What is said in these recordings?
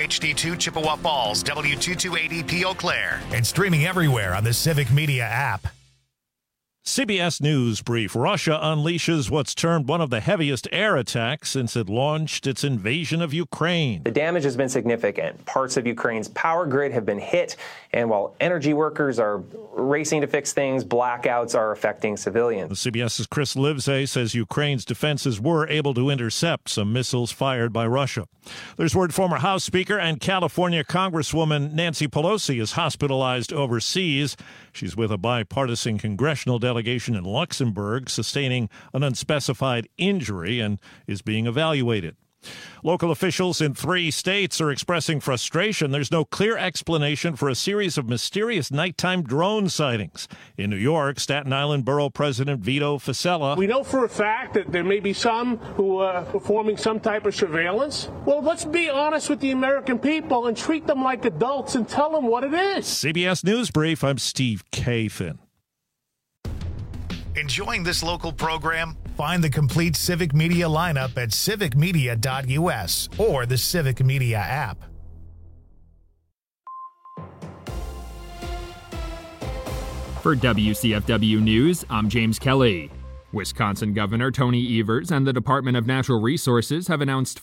HD2 Chippewa Falls, W228EP Eau Claire. And streaming everywhere on the Civic Media app. CBS News Brief. Russia unleashes what's termed one of the heaviest air attacks since it launched its invasion of Ukraine. The damage has been significant. Parts of Ukraine's power grid have been hit, and while energy workers are racing to fix things, blackouts are affecting civilians. CBS's Chris Livesay says Ukraine's defenses were able to intercept some missiles fired by Russia. There's word former House Speaker and California Congresswoman Nancy Pelosi is hospitalized overseas. She's with a bipartisan congressional delegation in Luxembourg, sustaining an unspecified injury and is being evaluated. Local officials in 3 states are expressing frustration. There's no clear explanation for a series of mysterious nighttime drone sightings. In New York, Staten Island Borough President Vito Fossella. We know for a fact that there may be some who are performing some type of surveillance. Well, let's be honest with the American people and treat them like adults and tell them what it is. CBS News Brief, I'm Steve Kathan. Enjoying this local program? Find the complete Civic Media lineup at civicmedia.us or the Civic Media app. For WCFW News, I'm James Kelly. Wisconsin Governor Tony Evers and the Department of Natural Resources have announced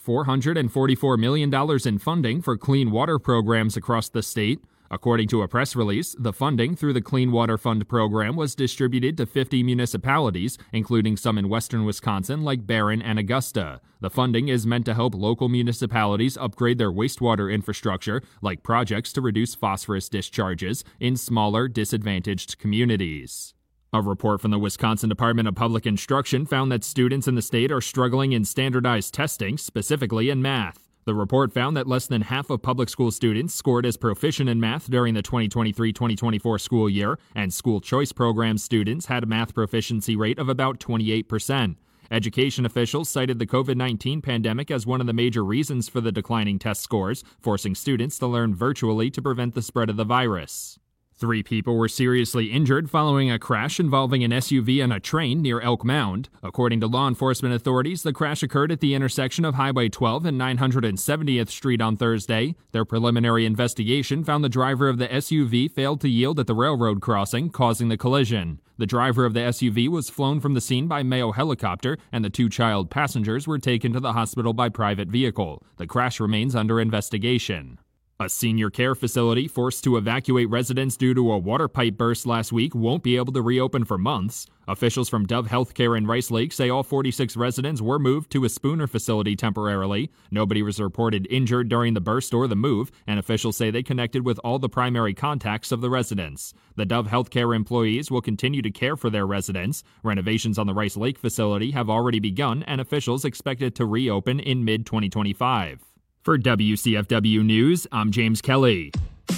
$444 million in funding for clean water programs across the state. According to a press release, the funding through the Clean Water Fund program was distributed to 50 municipalities, including some in western Wisconsin like Barron and Augusta. The funding is meant to help local municipalities upgrade their wastewater infrastructure, like projects to reduce phosphorus discharges in smaller, disadvantaged communities. A report from the Wisconsin Department of Public Instruction found that students in the state are struggling in standardized testing, specifically in math. The report found that less than half of public school students scored as proficient in math during the 2023-2024 school year, and school choice program students had a math proficiency rate of about 28%. Education officials cited the COVID-19 pandemic as one of the major reasons for the declining test scores, forcing students to learn virtually to prevent the spread of the virus. 3 people were seriously injured following a crash involving an SUV and a train near Elk Mound. According to law enforcement authorities, the crash occurred at the intersection of Highway 12 and 970th Street on Thursday. Their preliminary investigation found the driver of the SUV failed to yield at the railroad crossing, causing the collision. The driver of the SUV was flown from the scene by Mayo helicopter, and the 2 child passengers were taken to the hospital by private vehicle. The crash remains under investigation. A senior care facility forced to evacuate residents due to a water pipe burst last week won't be able to reopen for months. Officials from Dove Healthcare in Rice Lake say all 46 residents were moved to a Spooner facility temporarily. Nobody was reported injured during the burst or the move, and officials say they connected with all the primary contacts of the residents. The Dove Healthcare employees will continue to care for their residents. Renovations on the Rice Lake facility have already begun, and officials expect it to reopen in mid-2025. For WCFW News, I'm James Kelly.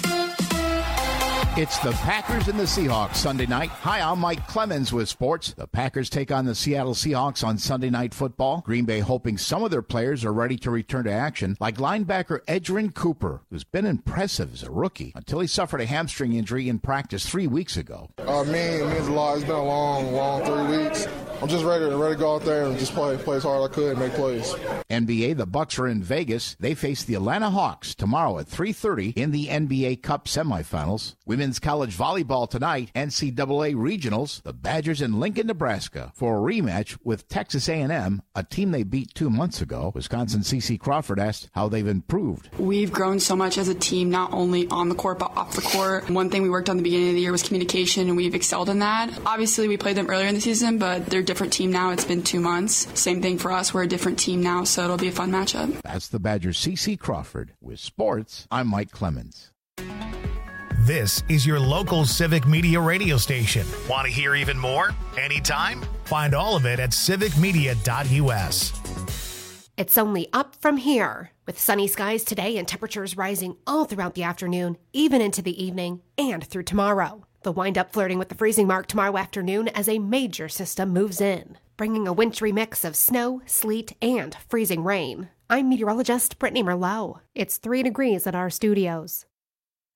It's the Packers and the Seahawks Sunday night. Hi, I'm Mike Clemens with sports. The Packers take on the Seattle Seahawks on Sunday Night Football. Green Bay hoping some of their players are ready to return to action, like linebacker Edgerrin Cooper, who's been impressive as a rookie until he suffered a hamstring injury in practice 3 weeks ago. It means a lot. It's been a long 3 weeks. I'm just ready to go out there and just play as hard as I could and make plays. NBA, the Bucks are in Vegas. They face the Atlanta Hawks tomorrow at 3:30 in the NBA Cup semifinals. Women's college volleyball tonight, NCAA regionals, the Badgers in Lincoln, Nebraska, for a rematch with Texas A&M, a team they beat 2 months ago. Wisconsin CC Crawford asked how they've improved. We've grown so much as a team, not only on the court but off the court. One thing we worked on at the beginning of the year was communication, and we've excelled in that. Obviously, we played them earlier in the season, but they're a different team now. It's been 2 months. Same thing for us. We're a different team now, so it'll be a fun matchup. That's the Badgers CC Crawford. With sports, I'm Mike Clemens. This is your local Civic Media radio station. Want to hear even more? Anytime? Find all of it at civicmedia.us. It's only up from here, with sunny skies today and temperatures rising all throughout the afternoon, even into the evening and through tomorrow. They'll wind up flirting with the freezing mark tomorrow afternoon as a major system moves in, bringing a wintry mix of snow, sleet, and freezing rain. I'm meteorologist Brittany Merlot. It's 3 degrees at our studios.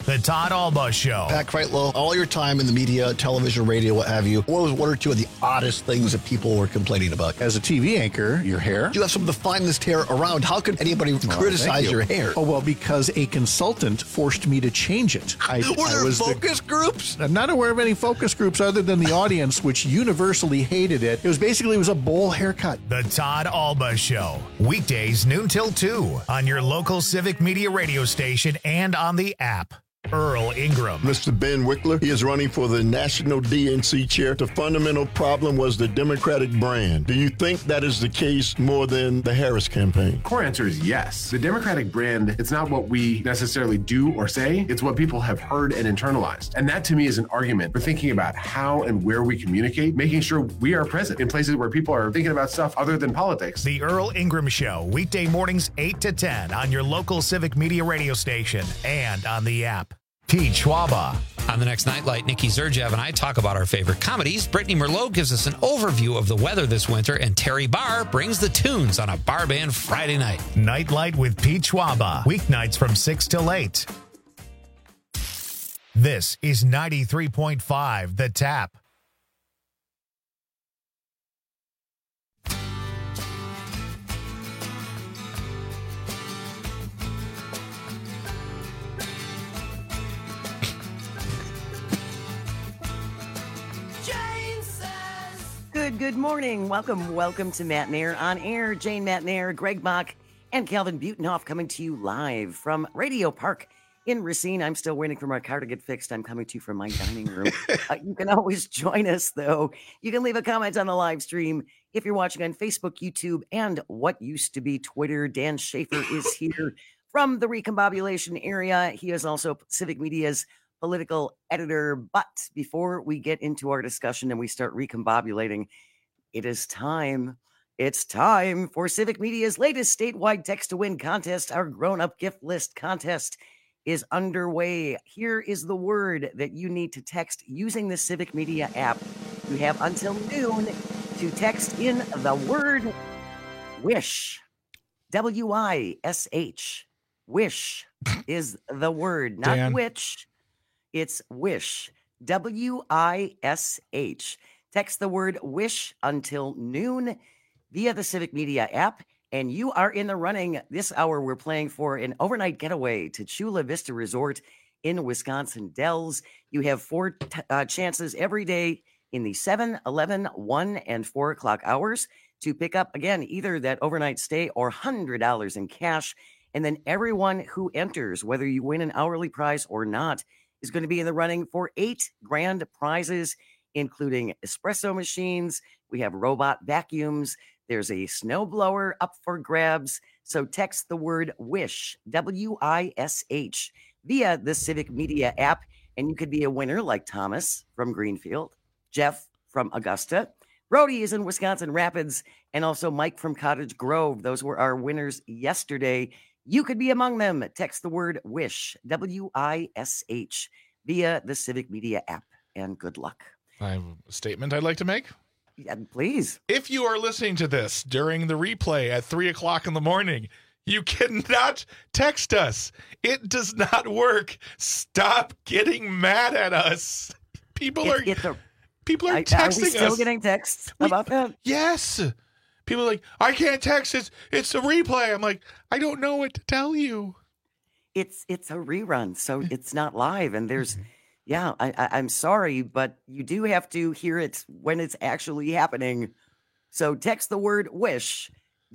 The Todd Alba Show. Pat Kreitlow, all your time in the media, television, radio, what have you, what was one or two of the oddest things that people were complaining about? As a TV anchor, your hair. You have some of the finest hair around. How could anybody criticize your hair? Oh, well, because a consultant forced me to change it. Were there focus groups? I'm not aware of any focus groups other than the audience, which universally hated it. It was a bowl haircut. The Todd Alba Show. Weekdays noon till 2 on your local Civic Media radio station and on the app. Earl Ingram. Mr. Ben Wickler, he is running for the national DNC chair. The fundamental problem was the Democratic brand. Do you think that is the case more than the Harris campaign? Core answer is yes. The Democratic brand, it's not what we necessarily do or say, it's what people have heard and internalized. And that to me is an argument for thinking about how and where we communicate, making sure we are present in places where people are thinking about stuff other than politics. The Earl Ingram Show, weekday mornings 8 to 10 on your local Civic Media radio station and on the app. Pete Schwaba. On the next Nightlight, Nikki Zerjev and I talk about our favorite comedies. Brittany Merlot gives us an overview of the weather this winter, and Terry Barr brings the tunes on a bar band Friday night. Nightlight with Pete Schwaba. Weeknights from 6 till 8. This is 93.5 The Tap. Good morning. Welcome to Matt Nair on Air. Jane Matt Nair, Greg Bach, and Calvin Butenhoff coming to you live from Radio Park in Racine. I'm still waiting for my car to get fixed. I'm coming to you from my dining room. You can always join us, though. You can leave a comment on the live stream if you're watching on Facebook, YouTube, and what used to be Twitter. Dan Schaefer is here from the Recombobulation area. He is also Civic Media's political editor. But before we get into our discussion and we start recombobulating, it's time for Civic Media's latest statewide Text to Win contest. Our grown-up gift list contest is underway. Here is the word that you need to text using the Civic Media app. You have until noon to text in the word wish. W-I-S-H. Wish is the word, not Dan. Which. It's wish. W-I-S-H. Text the word wish until noon via the Civic Media app, and you are in the running. This hour, we're playing for an overnight getaway to Chula Vista Resort in Wisconsin Dells. You have four chances every day in the 7, 11, 1, and 4 o'clock hours to pick up, again, either that overnight stay or $100 in cash. And then everyone who enters, whether you win an hourly prize or not, is going to be in the running for 8 grand prizes, including espresso machines. We have robot vacuums. There's a snowblower up for grabs. So text the word WISH, W-I-S-H, via the Civic Media app, and you could be a winner like Thomas from Greenfield, Jeff from Augusta, Brody is in Wisconsin Rapids, and also Mike from Cottage Grove. Those were our winners yesterday. You could be among them. Text the word WISH, W-I-S-H, via the Civic Media app, and good luck. I have a statement I'd like to make. Yeah, please. If you are listening to this during the replay at 3 o'clock in the morning, you cannot text us. It does not work. Stop getting mad at us. People are texting us. Are we still getting texts about that? Yes. People are like, I can't text. It's a replay. I'm like, I don't know what to tell you. It's a rerun, so it's not live. And there's, I'm sorry, but you do have to hear it when it's actually happening. So text the word WISH,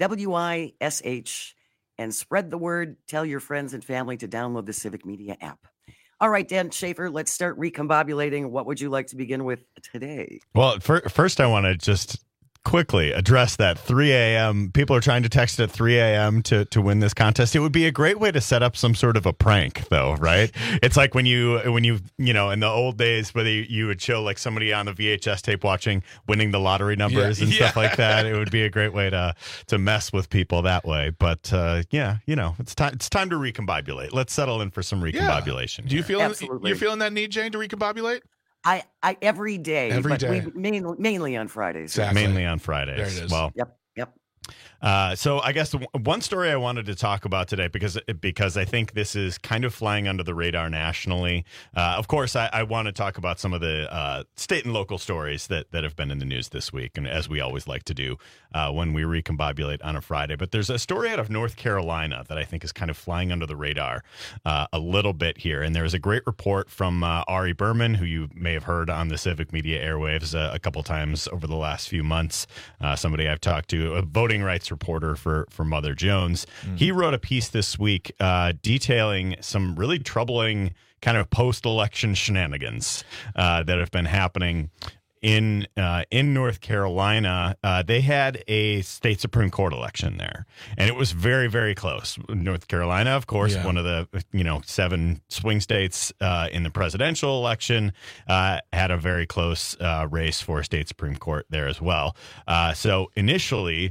W-I-S-H, and spread the word. Tell your friends and family to download the Civic Media app. All right, Dan Schaefer, let's start recombobulating. What would you like to begin with today? Well, first I want to just quickly address that 3 a.m. People are trying to text at 3 a.m. to win this contest. It would be a great way to set up some sort of a prank, though, right? It's like when you in the old days, whether you would show like somebody on the VHS tape winning the lottery numbers and stuff like that. It would be a great way to mess with people that way. But it's time to recombobulate. Let's settle in for some recombobulation. Do you feel you're feeling that need, Jane, to recombobulate? I every day, Every day. mainly on Fridays. Exactly. Mainly on Fridays. There it is. Well, yep. So I guess one story I wanted to talk about today, because I think this is kind of flying under the radar nationally. Of course, I want to talk about some of the state and local stories that have been in the news this week, and as we always like to do when we recombobulate on a Friday. But there's a story out of North Carolina that I think is kind of flying under the radar a little bit here. And there's a great report from Ari Berman, who you may have heard on the Civic Media airwaves a couple times over the last few months. Somebody I've talked to, a voting rights reporter for Mother Jones. He wrote a piece this week detailing some really troubling kind of post-election shenanigans that have been happening in North Carolina. They had a state Supreme Court election there, and it was very, very close. North Carolina, of course, one of the 7 swing states in the presidential election, had a very close race for state Supreme Court there as well. So initially,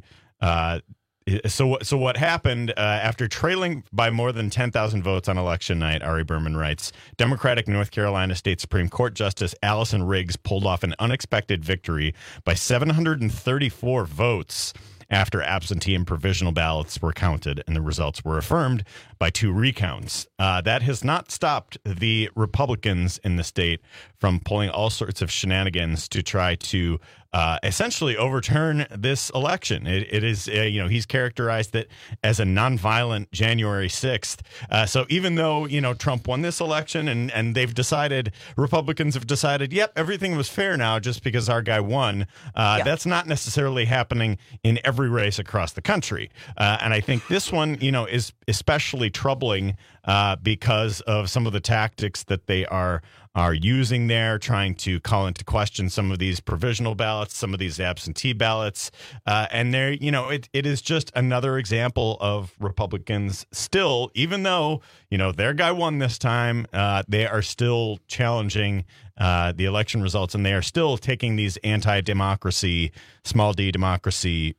So what happened after trailing by more than 10,000 votes on election night, Ari Berman writes, Democratic North Carolina State Supreme Court Justice Allison Riggs pulled off an unexpected victory by 734 votes after absentee and provisional ballots were counted, and the results were affirmed by 2 recounts. That has not stopped the Republicans in the state from pulling all sorts of shenanigans to try to essentially overturn this election. It is, he's characterized it as a nonviolent January 6th. So even though, Trump won this election and Republicans have decided, yep, everything was fair now just because our guy won, that's not necessarily happening in every race across the country. And I think this one, is especially troubling because of some of the tactics that they are using there, trying to call into question some of these provisional ballots, some of these absentee ballots. And there, it is just another example of Republicans still, even though, their guy won this time, they are still challenging the election results, and they are still taking these anti-democracy, small d democracy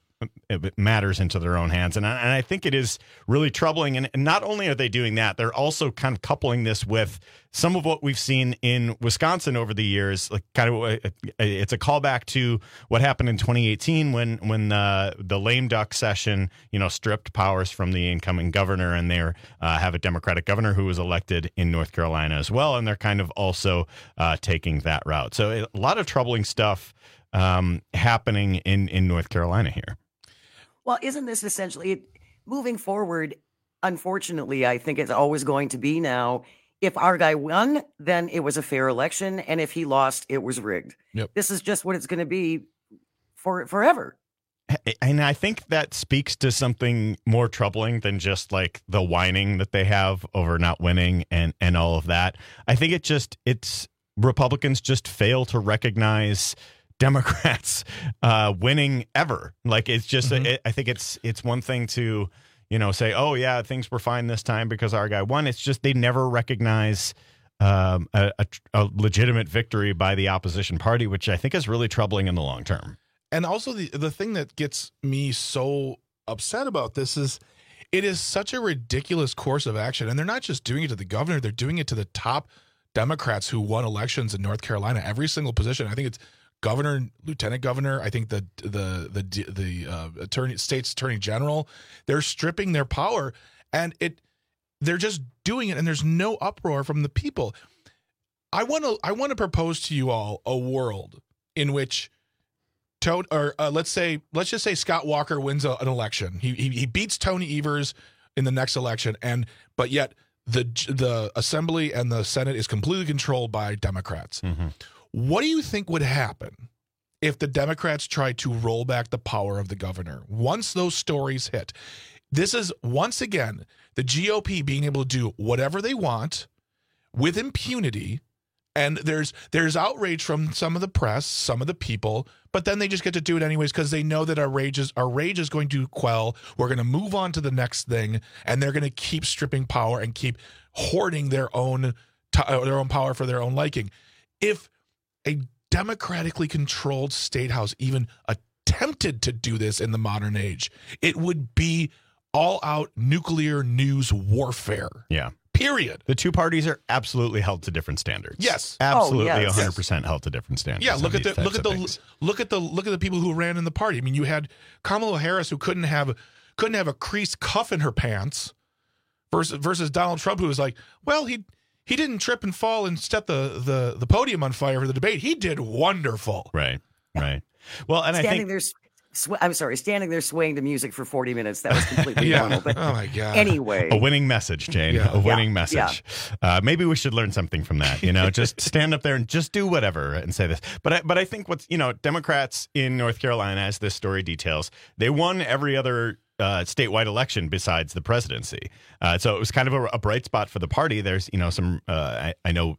matters into their own hands. And I think it is really troubling. And not only are they doing that, they're also kind of coupling this with some of what we've seen in Wisconsin over the years. Like it's a callback to what happened in 2018 when the lame duck session, stripped powers from the incoming governor, and they have a Democratic governor who was elected in North Carolina as well. And they're kind of also taking that route. So a lot of troubling stuff happening in North Carolina here. Well, isn't this essentially moving forward? Unfortunately, I think it's always going to be now. If our guy won, then it was a fair election. And if he lost, it was rigged. Yep. This is just what it's going to be for forever. And I think that speaks to something more troubling than just like the whining that they have over not winning and all of that. I think it's Republicans just fail to recognize Democrats winning ever. Like it's just, I think it's one thing to, say, oh yeah, things were fine this time because our guy won. It's just, they never recognize a legitimate victory by the opposition party, which I think is really troubling in the long term. And also the thing that gets me so upset about this is it is such a ridiculous course of action. And they're not just doing it to the governor, they're doing it to the top Democrats who won elections in North Carolina, every single position. I think it's governor, lieutenant governor. I think the state's attorney general. They're stripping their power, and they're just doing it, and there's no uproar from the people. I want to propose to you all a world in which let's just say Scott Walker wins an election. He beats Tony Evers in the next election, but yet the Assembly and the Senate is completely controlled by Democrats. Mm-hmm. What do you think would happen if the Democrats tried to roll back the power of the governor? Once those stories hit, this is once again the GOP being able to do whatever they want with impunity. And there's outrage from some of the press, some of the people, but then they just get to do it anyways because they know that our rage is going to quell. We're going to move on to the next thing, and they're going to keep stripping power and keep hoarding their own power for their own liking. If a democratically controlled state house even attempted to do this in the modern age, it would be all-out nuclear news warfare. Yeah. period. The two parties are absolutely held to different standards. Yes, absolutely, 100% held to different standards. Yeah, look at the people who ran in the party. I mean, you had Kamala Harris, who couldn't have a creased cuff in her pants, versus Donald Trump, who was like, well, he didn't trip and fall and set the podium on fire for the debate. He did wonderful. Right. Well, and standing there swaying to music for 40 minutes. That was completely normal. But oh my God. Anyway. A winning message, Jane. Yeah. A winning message. Maybe we should learn something from that. Just stand up there and just do whatever and say this. But I think Democrats in North Carolina, as this story details, they won every other statewide election besides the presidency. So it was kind of a bright spot for the party. There's, some, I know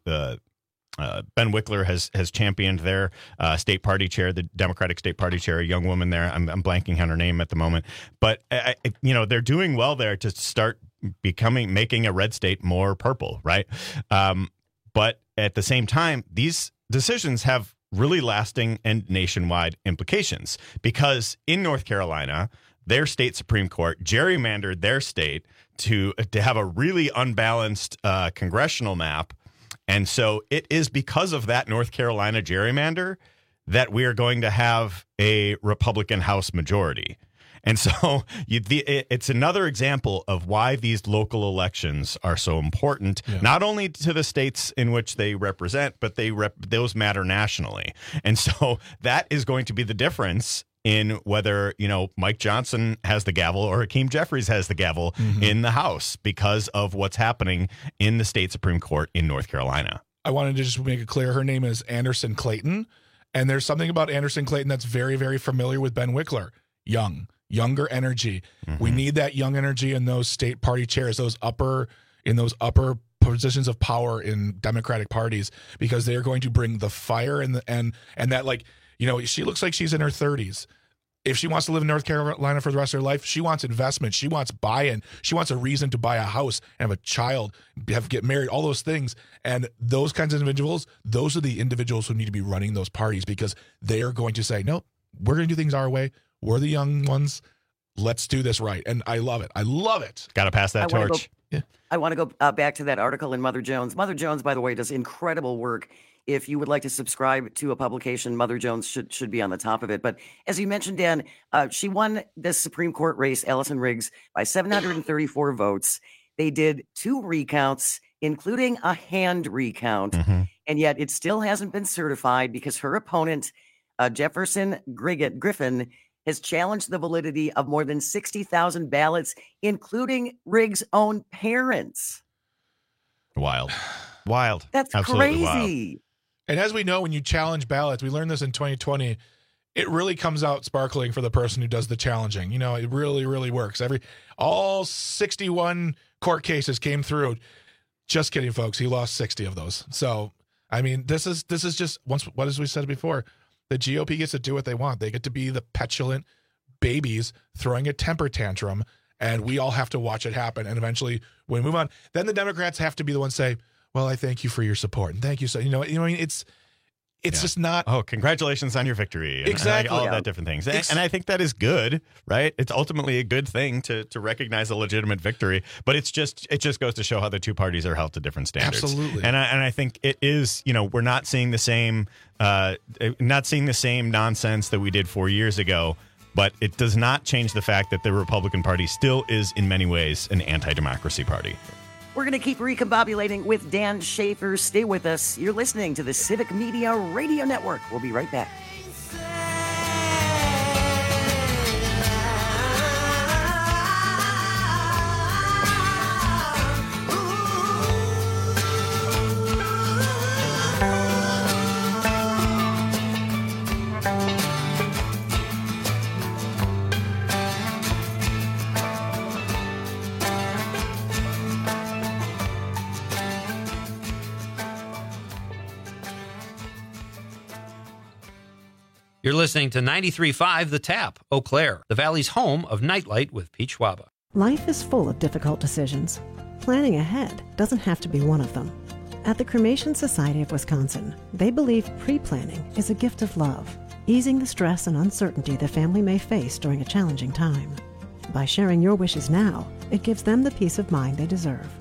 Ben Wickler has championed their state party chair, the Democratic state party chair, a young woman there. I'm blanking on her name at the moment. But, they're doing well there to start making a red state more purple, right? But at the same time, these decisions have really lasting and nationwide implications because in North Carolina, their state Supreme Court gerrymandered their state to have a really unbalanced congressional map. And so it is because of that North Carolina gerrymander that we are going to have a Republican House majority. And so it's another example of why these local elections are so important, not only to the states in which they represent, but those matter nationally. And so that is going to be the difference in whether, Mike Johnson has the gavel or Hakeem Jeffries has the gavel in the House because of what's happening in the state Supreme Court in North Carolina. I wanted to just make it clear her name is Anderson Clayton. And there's something about Anderson Clayton that's very, very familiar with Ben Wickler. Younger energy. We need that young energy in those state party chairs, those upper positions of power in Democratic parties, because they are going to bring the fire and that, she looks like she's in her 30s. If she wants to live in North Carolina for the rest of her life, she wants investment. She wants buy-in. She wants a reason to buy a house and have a child, get married, all those things. And those kinds of individuals, those are the individuals who need to be running those parties because they are going to say, no, we're going to do things our way. We're the young ones. Let's do this right. And I love it. Got to pass that torch. I want to go back to that article in Mother Jones. Mother Jones, by the way, does incredible work. If you would like to subscribe to a publication, Mother Jones should be on the top of it. But as you mentioned, Dan, she won this Supreme Court race, Allison Riggs, by 734 votes. They did 2 recounts, including a hand recount. And yet it still hasn't been certified because her opponent, Jefferson Griffin, has challenged the validity of more than 60,000 ballots, including Riggs' own parents. Wild. That's absolutely crazy. Wild. And as we know, when you challenge ballots, we learned this in 2020, it really comes out sparkling for the person who does the challenging. It really, really works. All 61 court cases came through. Just kidding, folks. He lost 60 of those. So, I mean, this is just what as we said before, the GOP gets to do what they want. They get to be the petulant babies throwing a temper tantrum, and we all have to watch it happen. And eventually, when we move on, then the Democrats have to be the ones say, well, I thank you for your support. And thank you. So, it's just not. Oh, congratulations on your victory. And, exactly. all of that different things. And I think that is good, right? It's ultimately a good thing to recognize a legitimate victory. But it just goes to show how the two parties are held to different standards. Absolutely. And I think it is, we're not seeing the same nonsense that we did 4 years ago. But it does not change the fact that the Republican Party still is, in many ways, an anti-democracy party. We're going to keep recombobulating with Dan Schaefer. Stay with us. You're listening to the Civic Media Radio Network. We'll be right back. You're listening to 93.5 The Tap, Eau Claire, the Valley's home of Nightlight with Pete Schwaba. Life is full of difficult decisions. Planning ahead doesn't have to be one of them. At the Cremation Society of Wisconsin, they believe pre-planning is a gift of love, easing the stress and uncertainty the family may face during a challenging time. By sharing your wishes now, it gives them the peace of mind they deserve.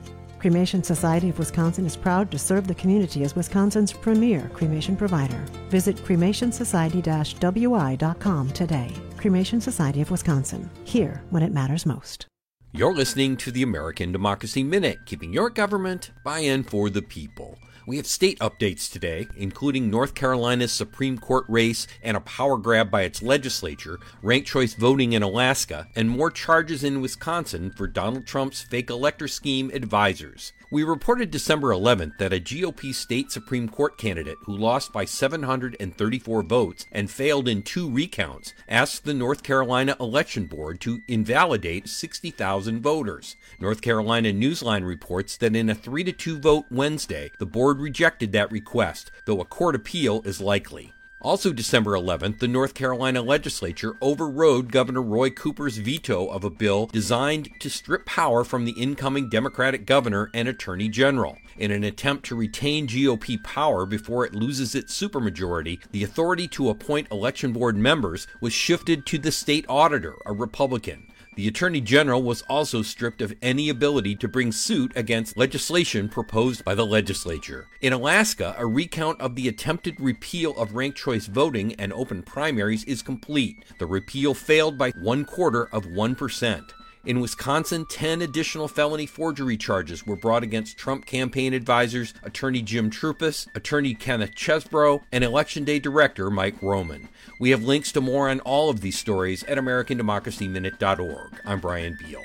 Cremation Society of Wisconsin is proud to serve the community as Wisconsin's premier cremation provider. Visit cremationsociety-wi.com today. Cremation Society of Wisconsin. Here when it matters most. You're listening to the American Democracy Minute, keeping your government by and for the people. We have state updates today, including North Carolina's Supreme Court race and a power grab by its legislature, ranked choice voting in Alaska, and more charges in Wisconsin for Donald Trump's fake elector scheme advisors. We reported December 11th that a GOP state Supreme Court candidate who lost by 734 votes and failed in 2 recounts asked the North Carolina Election Board to invalidate 60,000 voters. North Carolina Newsline reports that in a 3-2 vote Wednesday, the board rejected that request, though a court appeal is likely. Also December 11th, the North Carolina legislature overrode Governor Roy Cooper's veto of a bill designed to strip power from the incoming Democratic governor and attorney general. In an attempt to retain GOP power before it loses its supermajority, the authority to appoint election board members was shifted to the state auditor, a Republican. The Attorney General was also stripped of any ability to bring suit against legislation proposed by the legislature. In Alaska, a recount of the attempted repeal of ranked choice voting and open primaries is complete. The repeal failed by 0.25%. In Wisconsin, 10 additional felony forgery charges were brought against Trump campaign advisors Attorney Jim Troupis, Attorney Kenneth Chesbrough, and Election Day Director Mike Roman. We have links to more on all of these stories at AmericanDemocracyMinute.org. I'm Brian Beal.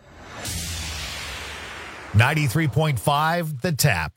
93.5 The Tap.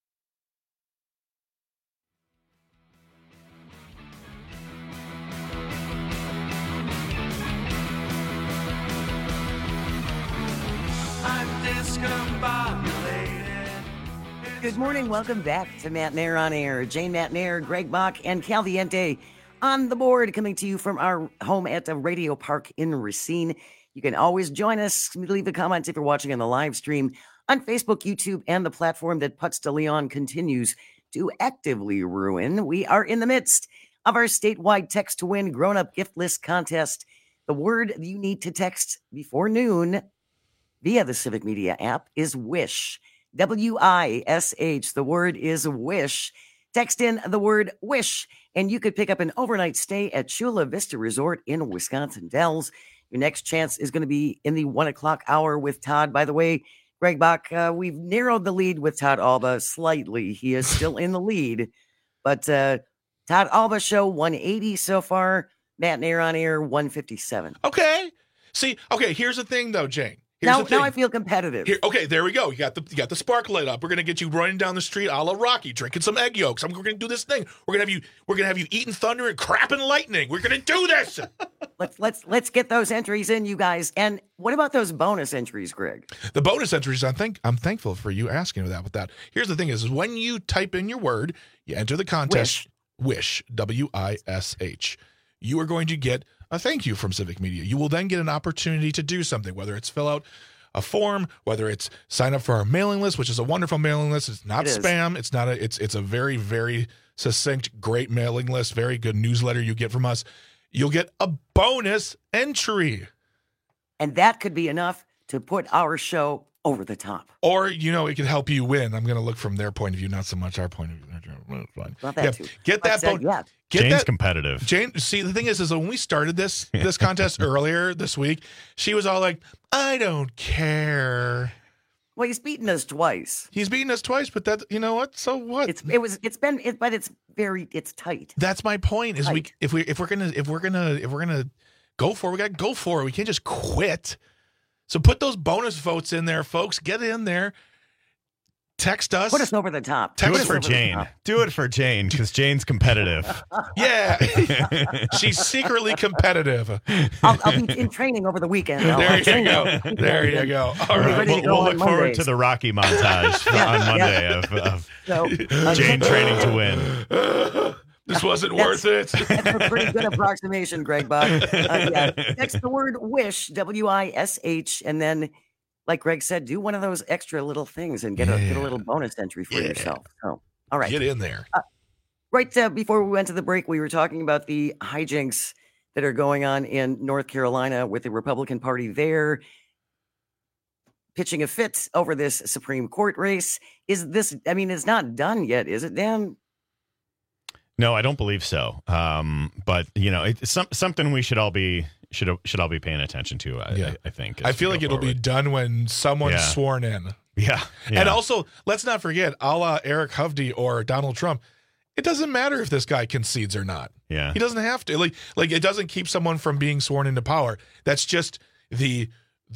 Good morning. Welcome back to Matt Nair on Air. Jane Matt Nair, Greg Bach, and Caliente on the board, coming to you from our home at the Radio Park in Racine. You can always join us. Leave a comment if you're watching on the live stream on Facebook, YouTube, and the platform that Putz de Leon continues to actively ruin. We are in the midst of our statewide Text to Win grown-up gift list contest. The word you need to text before noon via the Civic Media app is WISH. WISH. The word is WISH. Text in the word WISH, and you could pick up an overnight stay at Chula Vista Resort in Wisconsin Dells. Your next chance is going to be in the 1 o'clock hour with Todd. By the way, Greg Bach, we've narrowed the lead with Todd Alba slightly. He is still in the lead, but Todd Alba show 180 so far. Matt Nair on Air 157. Okay. See, okay, here's the thing though, Jane. Now I feel competitive. Here, okay, there we go. You got the spark lit up. We're gonna get you running down the street, a la Rocky, drinking some egg yolks. We're gonna do this thing. We're gonna have you eating thunder and crapping lightning. We're gonna do this. Let's get those entries in, you guys. And what about those bonus entries, Greg? The bonus entries, I'm thankful for you asking that. With that, here's the thing: is when you type in your word, you enter the contest. WISH, WISH. You are going to get a thank you from Civic Media. You will then get an opportunity to do something, whether it's fill out a form, whether it's sign up for our mailing list, which is a wonderful mailing list. It's not spam. It's not it's a very, very succinct, great mailing list, very good newsletter you get from us. You'll get a bonus entry. And that could be enough to put our show over the top. Or, it could help you win. I'm going to look from their point of view, not so much our point of view. Fine. Not that too. Get that bonus. Jane's competitive. Jane, see, the thing is when we started this contest earlier this week, she was all like, I don't care. Well, he's beaten us twice. But that, you know what? So what? It's tight. That's my point. Is if we're gonna go for it, we got to go for it. We can't just quit. So put those bonus votes in there, folks. Get in there. Text us. Put us over the top. Do it for Jane. Do it for Jane, because Jane's competitive. Yeah. She's secretly competitive. I'll be in training over the weekend. There you go. All right. We'll look forward to the Rocky montage on Monday of Jane training to win. This wasn't worth it. That's a pretty good approximation, Greg Bach. Text the word WISH, WISH, and then, like Greg said, do one of those extra little things and get a little bonus entry for yourself. So, all right. Get in there. Right before we went to the break, we were talking about the hijinks that are going on in North Carolina with the Republican Party there. pitching a fit over this Supreme Court race. Is this, I mean, it's not done yet, is it, Dan? No, I don't believe so. But it's something we should all be paying attention to. I think. I feel like it'll be done when someone's sworn in. Yeah. And also, let's not forget, a la Eric Hovde or Donald Trump, it doesn't matter if this guy concedes or not. Yeah. He doesn't have to. Like it doesn't keep someone from being sworn into power. That's just the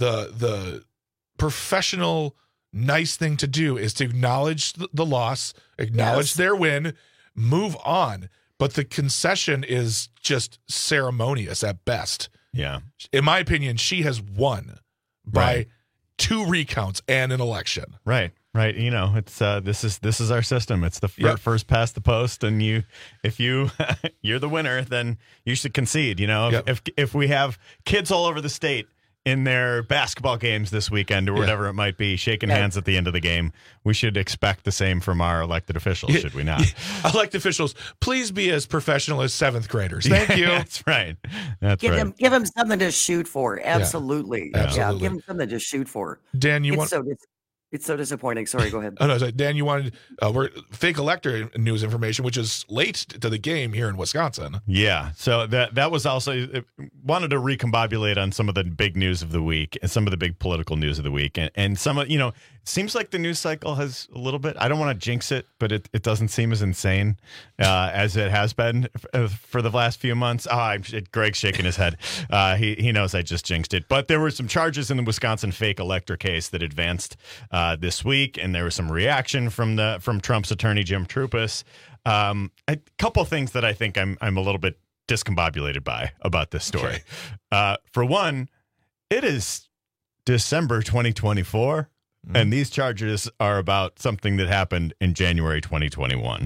professional, nice thing to do is to acknowledge the loss, acknowledge their win, move on. But the concession is just ceremonious at best. Yeah. In my opinion, she has won by 2 recounts and an election. Right. It's this is our system. It's the first past the post, and if you're the winner, then you should concede. If we have kids all over the state in their basketball games this weekend or whatever it might be, shaking hands at the end of the game, we should expect the same from our elected officials, should we not? Elected officials, please be as professional as 7th graders. Thank you. That's right. Give him something to shoot for. Absolutely. Yeah, give him something to shoot for. Dan, It's so disappointing. Sorry, go ahead. Oh, no, Dan, you wanted fake elector news information, which is late to the game here in Wisconsin. Yeah, so that was also wanted to recombobulate on some of the big news of the week and some of the big political news of the week, and some of it seems like the news cycle has a little bit. I don't want to jinx it, but it doesn't seem as insane as it has been for the last few months. Greg's shaking his head. He knows I just jinxed it, but there were some charges in the Wisconsin fake elector case that advanced this week, and there was some reaction from Trump's attorney Jim Trupus. A couple things that I think I'm a little bit discombobulated by about this story. Okay. For one, it is December 2024, and these charges are about something that happened in January 2021.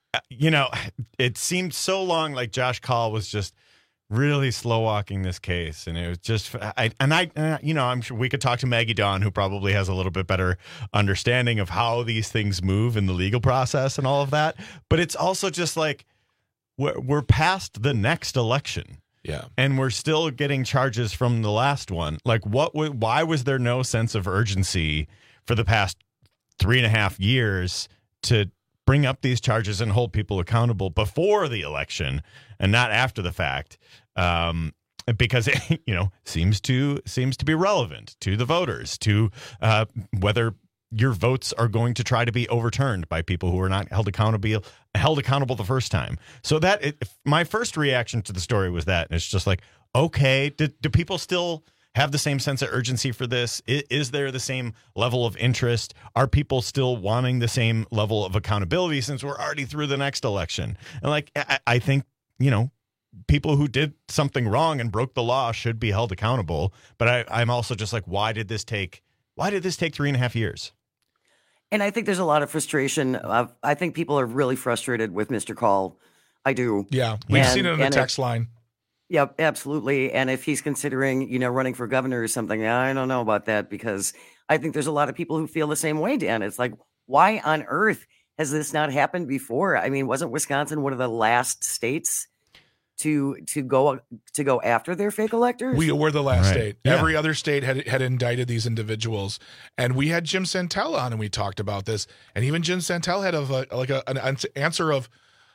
It seemed so long like Josh Kaul was just really slow walking this case, and it was just I'm sure we could talk to Maggie Dawn, who probably has a little bit better understanding of how these things move in the legal process and all of that, but it's also just like we're past the next election, and we're still getting charges from the last one. Like, why was there no sense of urgency for the past 3.5 years to bring up these charges and hold people accountable before the election and not after the fact? Because it, seems to be relevant to the voters, to whether your votes are going to try to be overturned by people who are not held accountable the first time. So my first reaction to the story was that, and it's just like, okay, do people still have the same sense of urgency for this? Is there the same level of interest? Are people still wanting the same level of accountability since we're already through the next election? And I think, people who did something wrong and broke the law should be held accountable. But I'm also just like, why did this take 3.5 years? And I think there's a lot of frustration. I think people are really frustrated with Mr. Kaul. I do. Yeah, we've seen it in the text line. Yeah, absolutely. And if he's considering, running for governor or something, I don't know about that, because I think there's a lot of people who feel the same way, Dan. It's like, why on earth has this not happened before? I mean, wasn't Wisconsin one of the last states to go after their fake electors? We were the last state. Yeah. Every other state had indicted these individuals, and we had Jim Santel on, and we talked about this. And even Jim Santel had an answer of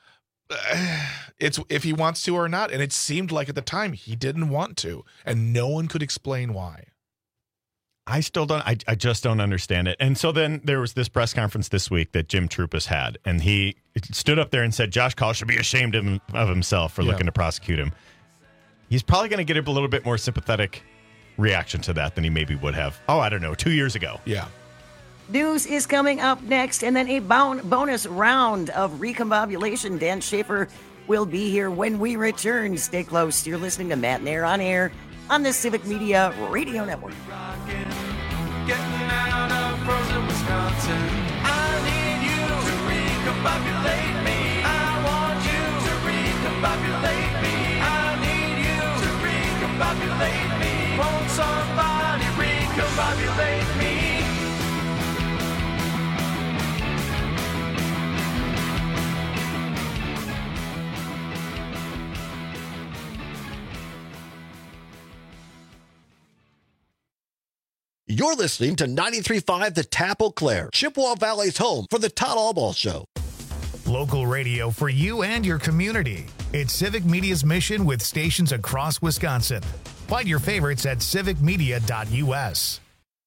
it's if he wants to or not. And it seemed like at the time he didn't want to, and no one could explain why. I still don't. I just don't understand it. And so then there was this press conference this week that Jim Trupus had, and he stood up there and said Josh Kaul should be ashamed of himself for looking to prosecute him. He's probably going to get a little bit more sympathetic reaction to that than he maybe would have, 2 years ago. Yeah. News is coming up next, and then a bonus round of recombobulation. Dan Schaefer will be here when we return. Stay close. You're listening to Matt and Air on Air on the Civic Media Radio Network. Getting out of frozen Wisconsin. I need you to recombobulate me. I want you to recombobulate me. I need you to recombobulate me. Won't somebody recombobulate me? You're listening to 93.5 The Tap Eau Claire, Chippewa Valley's home for the Todd Albaugh Show. Local radio for you and your community. It's Civic Media's mission with stations across Wisconsin. Find your favorites at civicmedia.us.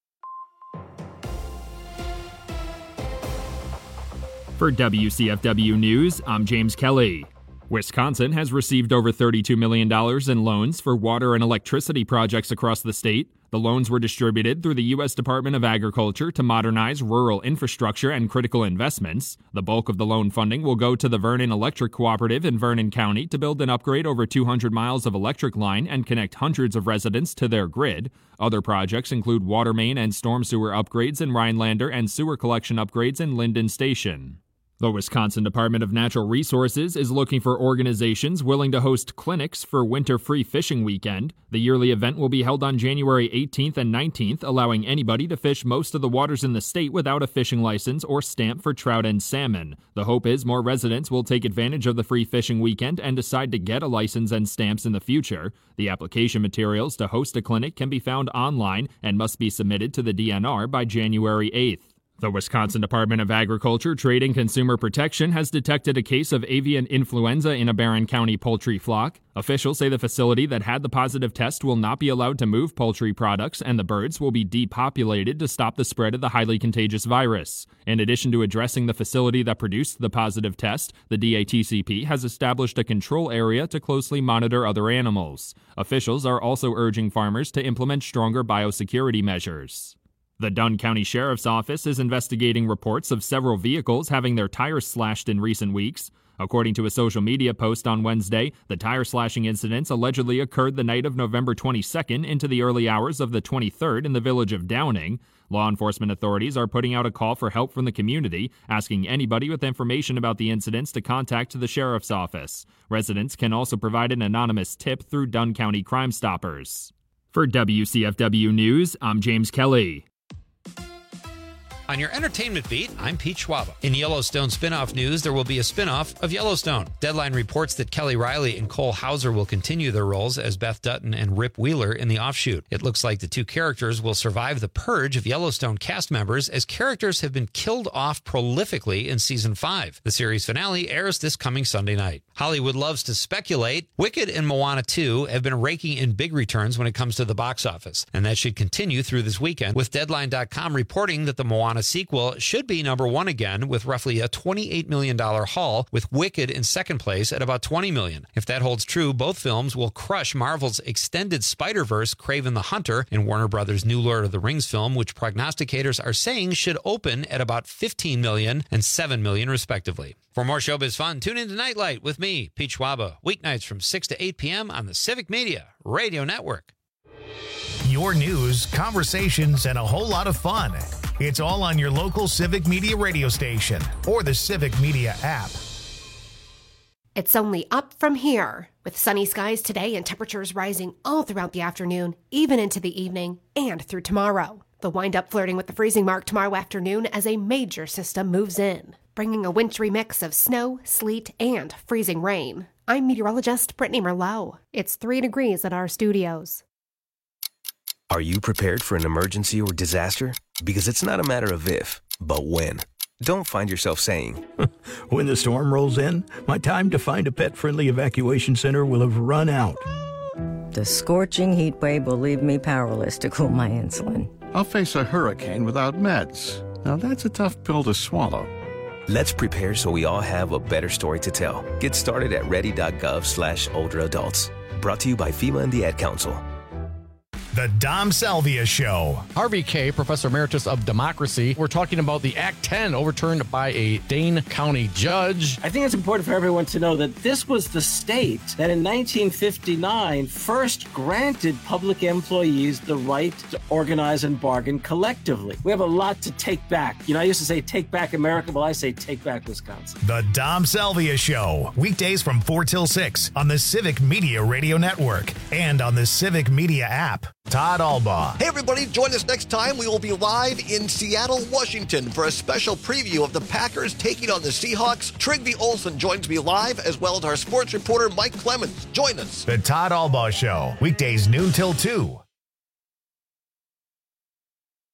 For WCFW News, I'm James Kelly. Wisconsin has received over $32 million in loans for water and electricity projects across the state. The loans were distributed through the U.S. Department of Agriculture to modernize rural infrastructure and critical investments. The bulk of the loan funding will go to the Vernon Electric Cooperative in Vernon County to build and upgrade over 200 miles of electric line and connect hundreds of residents to their grid. Other projects include water main and storm sewer upgrades in Rhinelander and sewer collection upgrades in Linden Station. The Wisconsin Department of Natural Resources is looking for organizations willing to host clinics for Winter Free Fishing Weekend. The yearly event will be held on January 18th and 19th, allowing anybody to fish most of the waters in the state without a fishing license or stamp for trout and salmon. The hope is more residents will take advantage of the free fishing weekend and decide to get a license and stamps in the future. The application materials to host a clinic can be found online and must be submitted to the DNR by January 8th. The Wisconsin Department of Agriculture, Trade and Consumer Protection has detected a case of avian influenza in a Barron County poultry flock. Officials say the facility that had the positive test will not be allowed to move poultry products, and the birds will be depopulated to stop the spread of the highly contagious virus. In addition to addressing the facility that produced the positive test, the DATCP has established a control area to closely monitor other animals. Officials are also urging farmers to implement stronger biosecurity measures. The Dunn County Sheriff's Office is investigating reports of several vehicles having their tires slashed in recent weeks. According to a social media post on Wednesday, the tire slashing incidents allegedly occurred the night of November 22nd into the early hours of the 23rd in the village of Downing. Law enforcement authorities are putting out a call for help from the community, asking anybody with information about the incidents to contact the Sheriff's Office. Residents can also provide an anonymous tip through Dunn County Crime Stoppers. For WCFW News, I'm James Kelly. On your entertainment beat, I'm Pete Schwaba. In Yellowstone spinoff news, there will be a spinoff of Yellowstone. Deadline reports that Kelly Riley and Cole Hauser will continue their roles as Beth Dutton and Rip Wheeler in the offshoot. It looks like the two characters will survive the purge of Yellowstone cast members, as characters have been killed off prolifically in Season 5. The series finale airs this coming Sunday night. Hollywood loves to speculate. Wicked and Moana 2 have been raking in big returns when it comes to the box office, and that should continue through this weekend, with Deadline.com reporting that the Moana sequel should be number one again with roughly a $28 million haul, with Wicked in second place at about $20 million. If that holds true, both films will crush Marvel's extended Spider-Verse Kraven the Hunter and Warner Brothers' new Lord of the Rings film, which prognosticators are saying should open at about $15 million and $7 million respectively. For more showbiz fun, tune in to Nightlight with me, Pete Schwaba, weeknights from 6 to 8 p.m. on the Civic Media Radio Network. Your news, conversations, and a whole lot of fun. It's all on your local Civic Media radio station or the Civic Media app. It's only up from here, with sunny skies today and temperatures rising all throughout the afternoon, even into the evening and through tomorrow. The wind up flirting with the freezing mark tomorrow afternoon as a major system moves in, bringing a wintry mix of snow, sleet, and freezing rain. I'm meteorologist Brittany Merlot. It's 3 degrees at our studios. Are you prepared for an emergency or disaster? Because it's not a matter of if, but when. Don't find yourself saying, when the storm rolls in, my time to find a pet-friendly evacuation center will have run out. The scorching heat wave will leave me powerless to cool my insulin. I'll face a hurricane without meds. Now that's a tough pill to swallow. Let's prepare so we all have a better story to tell. Get started at ready.gov/older adults. Brought to you by FEMA and the Ad Council. The Dom Salvia Show. Harvey K., Professor Emeritus of Democracy. We're talking about the Act 10 overturned by a Dane County judge. I think it's important for everyone to know that this was the state that in 1959 first granted public employees the right to organize and bargain collectively. We have a lot to take back. You know, I used to say take back America. Well, I say take back Wisconsin. The Dom Salvia Show. Weekdays from 4 till 6 on the Civic Media Radio Network and on the Civic Media app. Todd Albaugh. Hey, everybody, join us next time. We will be live in Seattle, Washington for a special preview of the Packers taking on the Seahawks. Trigby Olson joins me live, as well as our sports reporter, Mike Clemens. Join us. The Todd Albaugh Show, weekdays noon till 2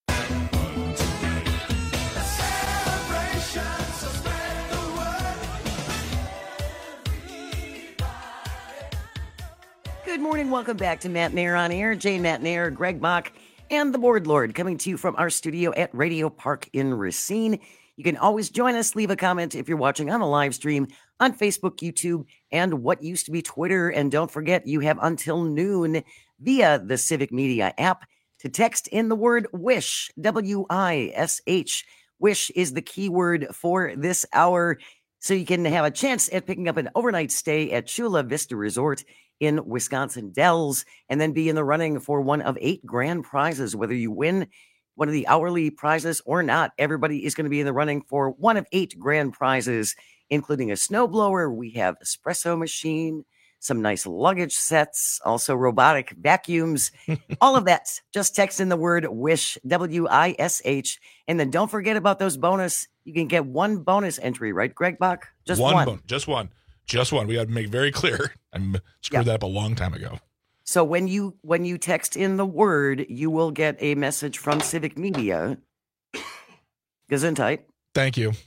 Good morning. Welcome back to Matt Nair on Air. Jane Matt Nair, Greg Mock, and the Board Lord coming to you from our studio at Radio Park in Racine. You can always join us. Leave a comment if you're watching on the live stream on Facebook, YouTube, and what used to be Twitter. And don't forget, you have until noon via the Civic Media app to text in the word WISH, W-I-S-H. WISH is the keyword for this hour, so you can have a chance at picking up an overnight stay at Chula Vista Resort in Wisconsin Dells, and then be in the running for one of 8 grand prizes. Whether you win one of the hourly prizes or not, everybody is going to be in the running for one of 8 grand prizes, including a snowblower. We have espresso machine, some nice luggage sets, also robotic vacuums, all of that. Just text in the word WISH, W-I-S-H, and then don't forget about those bonus. You can get one bonus entry, right, Greg Bach? Just one. Just one. We got to make very clear. I screwed that up a long time ago. So when you text in the word, you will get a message from Civic Media. Gesundheit. Thank you.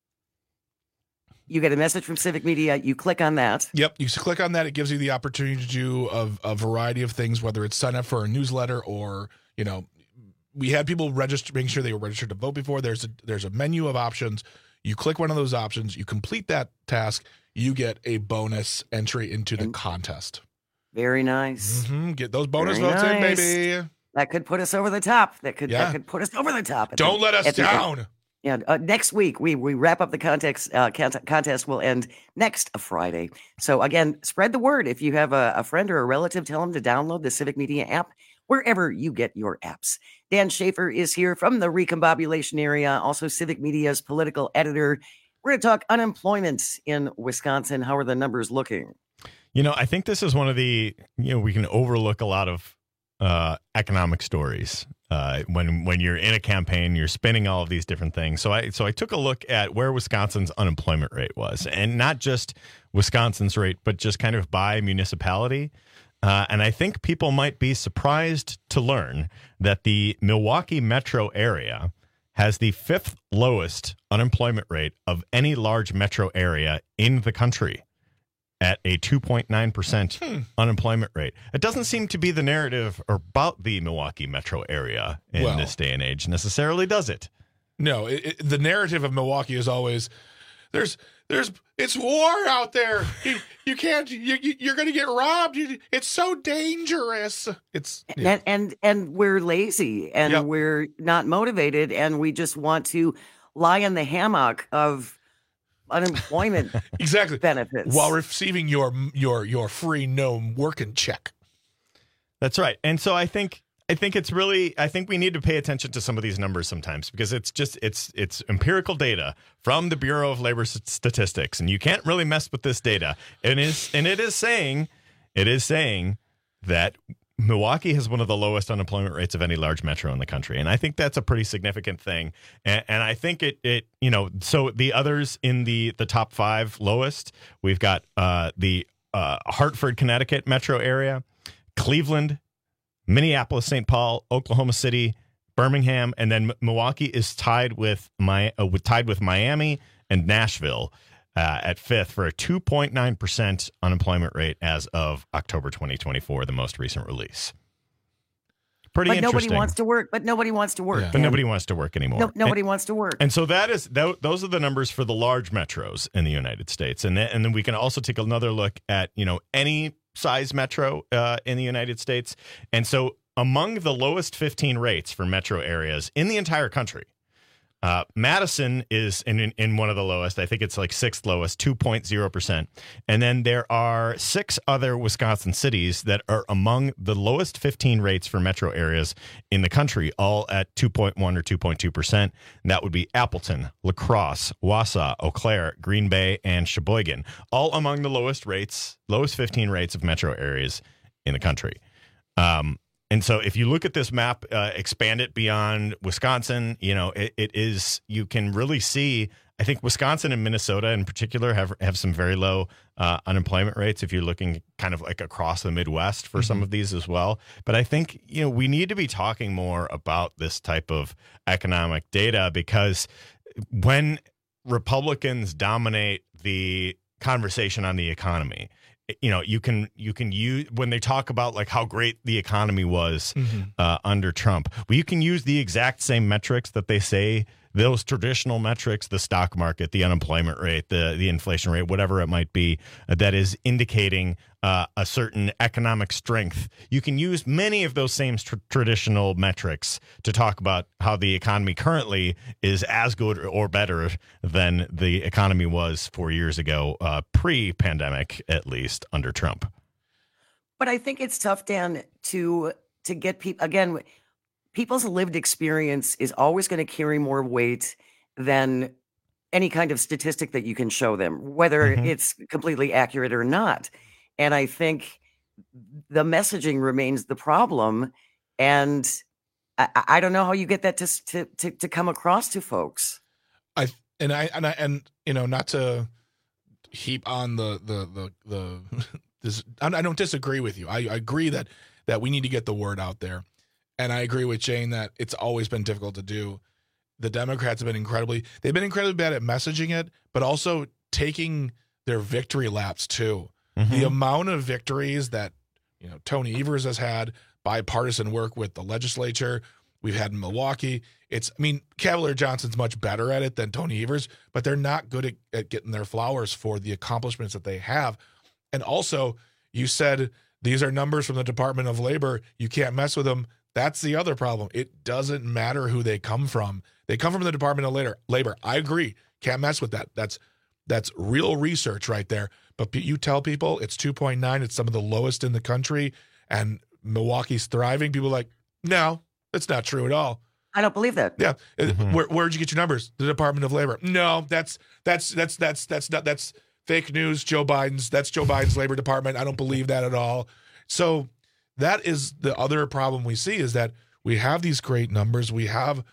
You get a message from Civic Media. You click on that. Yep. You click on that. It gives you the opportunity to do a variety of things, whether it's sign up for a newsletter or, we had people making sure they were registered to vote before. There's a menu of options. You click one of those options. You complete that task. You get a bonus entry into the contest. Very nice. Mm-hmm. Get those bonus votes in, baby. That could put us over the top. That could put us over the top. Don't let us down. Yeah. Next week we wrap up the contest. Contest will end next Friday. So again, spread the word. If you have a friend or a relative, tell them to download the Civic Media app wherever you get your apps. Dan Schaefer is here from the Recombobulation area, also Civic Media's political editor. We're going to talk unemployment in Wisconsin. How are the numbers looking? I think this is one of the, we can overlook a lot of economic stories. When you're in a campaign, you're spinning all of these different things. So I took a look at where Wisconsin's unemployment rate was, and not just Wisconsin's rate, but just kind of by municipality. And I think people might be surprised to learn that the Milwaukee metro area has the 5th lowest unemployment rate of any large metro area in the country at a 2.9% unemployment rate. It doesn't seem to be the narrative about the Milwaukee metro area in this day and age necessarily, does it? No, the narrative of Milwaukee is always it's war out there. You can't. You're going to get robbed. It's so dangerous. And we're lazy and we're not motivated and we just want to lie in the hammock of unemployment exactly benefits while receiving your free no working check. That's right. And so I think it's really, I think we need to pay attention to some of these numbers sometimes, because it's empirical data from the Bureau of Labor Statistics, and you can't really mess with this data. It is saying that Milwaukee has one of the lowest unemployment rates of any large metro in the country. And I think that's a pretty significant thing. And I think so the others in the top 5 lowest, we've got the Hartford, Connecticut metro area, Cleveland, Minneapolis, St. Paul, Oklahoma City, Birmingham, and then Milwaukee is tied with Miami and Nashville at 5th for a 2.9% unemployment rate as of October 2024, the most recent release. Pretty interesting. Nobody wants to work. But nobody wants to work. Yeah. But nobody wants to work anymore. Nobody wants to work. And so those are the numbers for the large metros in the United States. And then we can also take another look at any size metro in the United States. And so among the lowest 15 rates for metro areas in the entire country, Madison is in one of the lowest. I think it's like 6th lowest, 2.0%. And then there are 6 other Wisconsin cities that are among the lowest 15 rates for metro areas in the country, all at 2.1 or 2.2%. And that would be Appleton, La Crosse, Wausau, Eau Claire, Green Bay, and Sheboygan, all among the lowest 15 rates of metro areas in the country. And so if you look at this map, expand it beyond Wisconsin, it is, you can really see, I think Wisconsin and Minnesota in particular have some very low unemployment rates if you're looking kind of like across the Midwest for some of these as well. But I think, we need to be talking more about this type of economic data, because when Republicans dominate the conversation on the economy, you can use when they talk about like how great the economy was under Trump. Well, you can use the exact same metrics that they say, those traditional metrics, the stock market, the unemployment rate, the inflation rate, whatever it might be, that is indicating a certain economic strength. You can use many of those same traditional metrics to talk about how the economy currently is as good or better than the economy was 4 years ago, pre-pandemic, at least under Trump. But I think it's tough, Dan, to get people, again, people's lived experience is always going to carry more weight than any kind of statistic that you can show them, whether it's completely accurate or not. And I think the messaging remains the problem. And I don't know how you get that to come across to folks. Not to heap on this, I don't disagree with you. I agree that we need to get the word out there. And I agree with Jane that it's always been difficult to do. The Democrats have been incredibly bad at messaging it, but also taking their victory laps too. The amount of victories that Tony Evers has had, bipartisan work with the legislature, we've had in Milwaukee. Cavalier Johnson's much better at it than Tony Evers, but they're not good at getting their flowers for the accomplishments that they have. And also, you said these are numbers from the Department of Labor. You can't mess with them. That's the other problem. It doesn't matter who they come from. They come from the Department of Labor. I agree. Can't mess with that. That's real research right there. But you tell people it's 2.9. It's some of the lowest in the country, and Milwaukee's thriving. People are like, no, it's not true at all. I don't believe that. Yeah. Where'd you get your numbers? The Department of Labor. No, that's fake news. That's Joe Biden's Labor Department. I don't believe that at all. So that is the other problem we see, is that we have these great numbers. We have